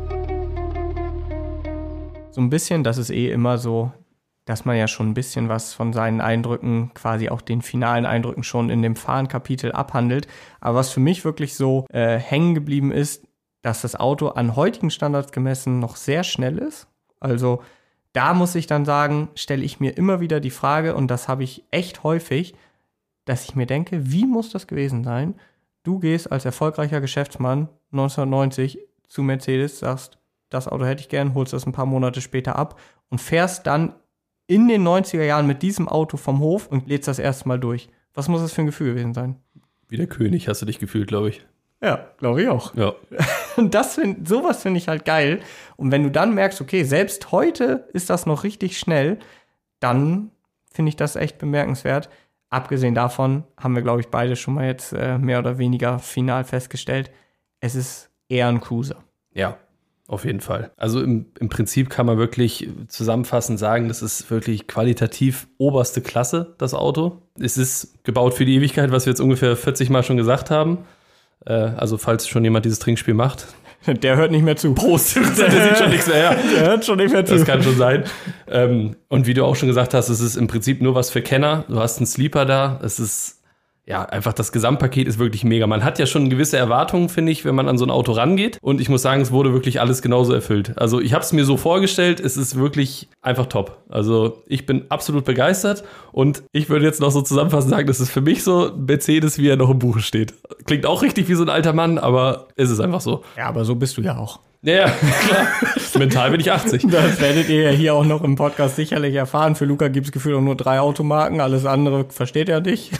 So ein bisschen, das ist immer so, dass man ja schon ein bisschen was von seinen Eindrücken, quasi auch den finalen Eindrücken schon in dem Fahrenkapitel abhandelt. Aber was für mich wirklich so hängen geblieben ist, dass das Auto an heutigen Standards gemessen noch sehr schnell ist. Also da muss ich dann sagen, stelle ich mir immer wieder die Frage, und das habe ich echt häufig, dass ich mir denke, wie muss das gewesen sein? Du gehst als erfolgreicher Geschäftsmann 1990 zu Mercedes, sagst, das Auto hätte ich gern, holst das ein paar Monate später ab und fährst dann in den 90er Jahren mit diesem Auto vom Hof und lädst das erste Mal durch. Was muss das für ein Gefühl gewesen sein? Wie der König hast du dich gefühlt, glaube ich. Ja, glaube ich auch. Ja. Und sowas finde ich halt geil. Und wenn du dann merkst, okay, selbst heute ist das noch richtig schnell, dann finde ich das echt bemerkenswert. Abgesehen davon haben wir, glaube ich, beide schon mal jetzt mehr oder weniger final festgestellt, es ist eher ein Cruiser. Ja, auf jeden Fall. Also im Prinzip kann man wirklich zusammenfassend sagen, das ist wirklich qualitativ oberste Klasse, das Auto. Es ist gebaut für die Ewigkeit, was wir jetzt ungefähr 40 Mal schon gesagt haben. Also falls schon jemand dieses Trinkspiel macht. Der hört nicht mehr zu. Prost, der sieht schon nichts mehr her. Der hört schon nicht mehr zu. Das kann schon sein. Und wie du auch schon gesagt hast, es ist im Prinzip nur was für Kenner. Du hast einen Sleeper da. Es ist ja einfach, das Gesamtpaket ist wirklich mega. Man hat ja schon gewisse Erwartungen, finde ich, wenn man an so ein Auto rangeht. Und ich muss sagen, es wurde wirklich alles genauso erfüllt. Also ich habe es mir so vorgestellt, es ist wirklich einfach top. Also ich bin absolut begeistert. Und ich würde jetzt noch so zusammenfassend sagen, das ist für mich so Mercedes, wie er noch im Buche steht. Klingt auch richtig wie so ein alter Mann, aber es ist einfach so. Ja, aber so bist du ja auch. Ja, klar. Mental bin ich 80. Das werdet ihr ja hier auch noch im Podcast sicherlich erfahren. Für Luca gibt es gefühlt auch nur 3 Automarken. Alles andere versteht er nicht.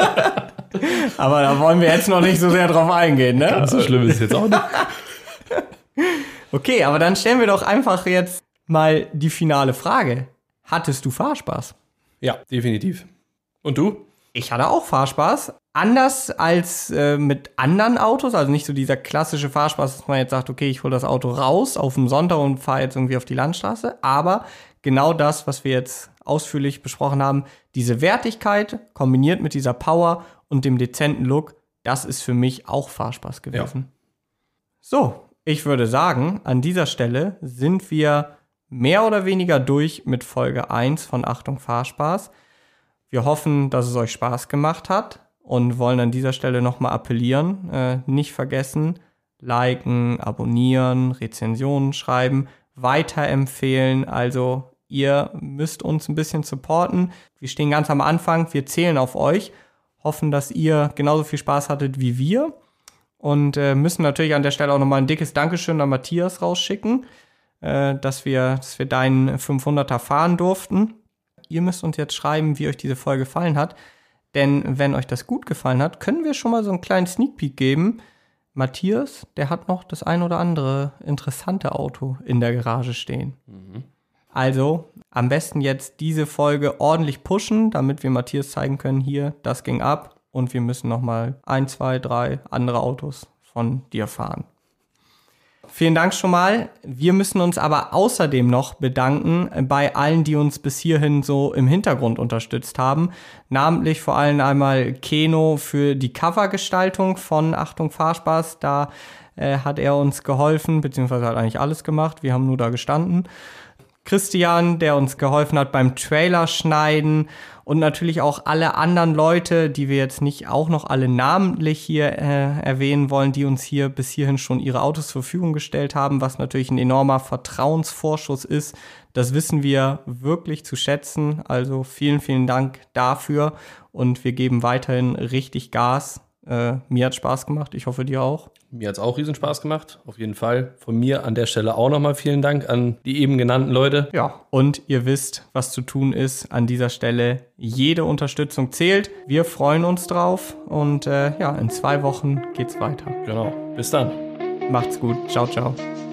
Aber da wollen wir jetzt noch nicht so sehr drauf eingehen, ne? Ganz so schlimm ist es jetzt auch nicht. Okay, aber dann stellen wir doch einfach jetzt mal die finale Frage. Hattest du Fahrspaß? Ja, definitiv. Und du? Ich hatte auch Fahrspaß. Anders als mit anderen Autos, also nicht so dieser klassische Fahrspaß, dass man jetzt sagt, okay, ich hole das Auto raus auf dem Sonntag und fahre jetzt irgendwie auf die Landstraße. Aber genau das, was wir jetzt ausführlich besprochen haben, diese Wertigkeit kombiniert mit dieser Power und dem dezenten Look, das ist für mich auch Fahrspaß gewesen. Ja. So, ich würde sagen, an dieser Stelle sind wir mehr oder weniger durch mit Folge 1 von Achtung Fahrspaß. Wir hoffen, dass es euch Spaß gemacht hat und wollen an dieser Stelle nochmal appellieren. Nicht vergessen, liken, abonnieren, Rezensionen schreiben, weiterempfehlen. Also ihr müsst uns ein bisschen supporten. Wir stehen ganz am Anfang, wir zählen auf euch, hoffen, dass ihr genauso viel Spaß hattet wie wir und müssen natürlich an der Stelle auch nochmal ein dickes Dankeschön an Matthias rausschicken, dass wir deinen 500er fahren durften. Ihr müsst uns jetzt schreiben, wie euch diese Folge gefallen hat. Denn wenn euch das gut gefallen hat, können wir schon mal so einen kleinen Sneak Peek geben. Matthias, der hat noch das ein oder andere interessante Auto in der Garage stehen. Also am besten jetzt diese Folge ordentlich pushen, damit wir Matthias zeigen können, hier, das ging ab. Und wir müssen noch mal 1, 2, 3 andere Autos von dir fahren. Vielen Dank schon mal. Wir müssen uns aber außerdem noch bedanken bei allen, die uns bis hierhin so im Hintergrund unterstützt haben. Namentlich vor allem einmal Keno für die Covergestaltung von Achtung Fahrspaß. Da hat er uns geholfen, beziehungsweise hat eigentlich alles gemacht. Wir haben nur da gestanden. Christian, der uns geholfen hat beim Trailer schneiden und natürlich auch alle anderen Leute, die wir jetzt nicht auch noch alle namentlich hier erwähnen wollen, die uns hier bis hierhin schon ihre Autos zur Verfügung gestellt haben, was natürlich ein enormer Vertrauensvorschuss ist. Das wissen wir wirklich zu schätzen. Also vielen, vielen Dank dafür und wir geben weiterhin richtig Gas. Mir hat Spaß gemacht, ich hoffe dir auch. Mir hat es auch riesen Spaß gemacht, auf jeden Fall. Von mir an der Stelle auch nochmal vielen Dank an die eben genannten Leute. Ja, und ihr wisst, was zu tun ist an dieser Stelle. Jede Unterstützung zählt. Wir freuen uns drauf und in 2 Wochen geht's weiter. Genau, bis dann. Macht's gut, ciao, ciao.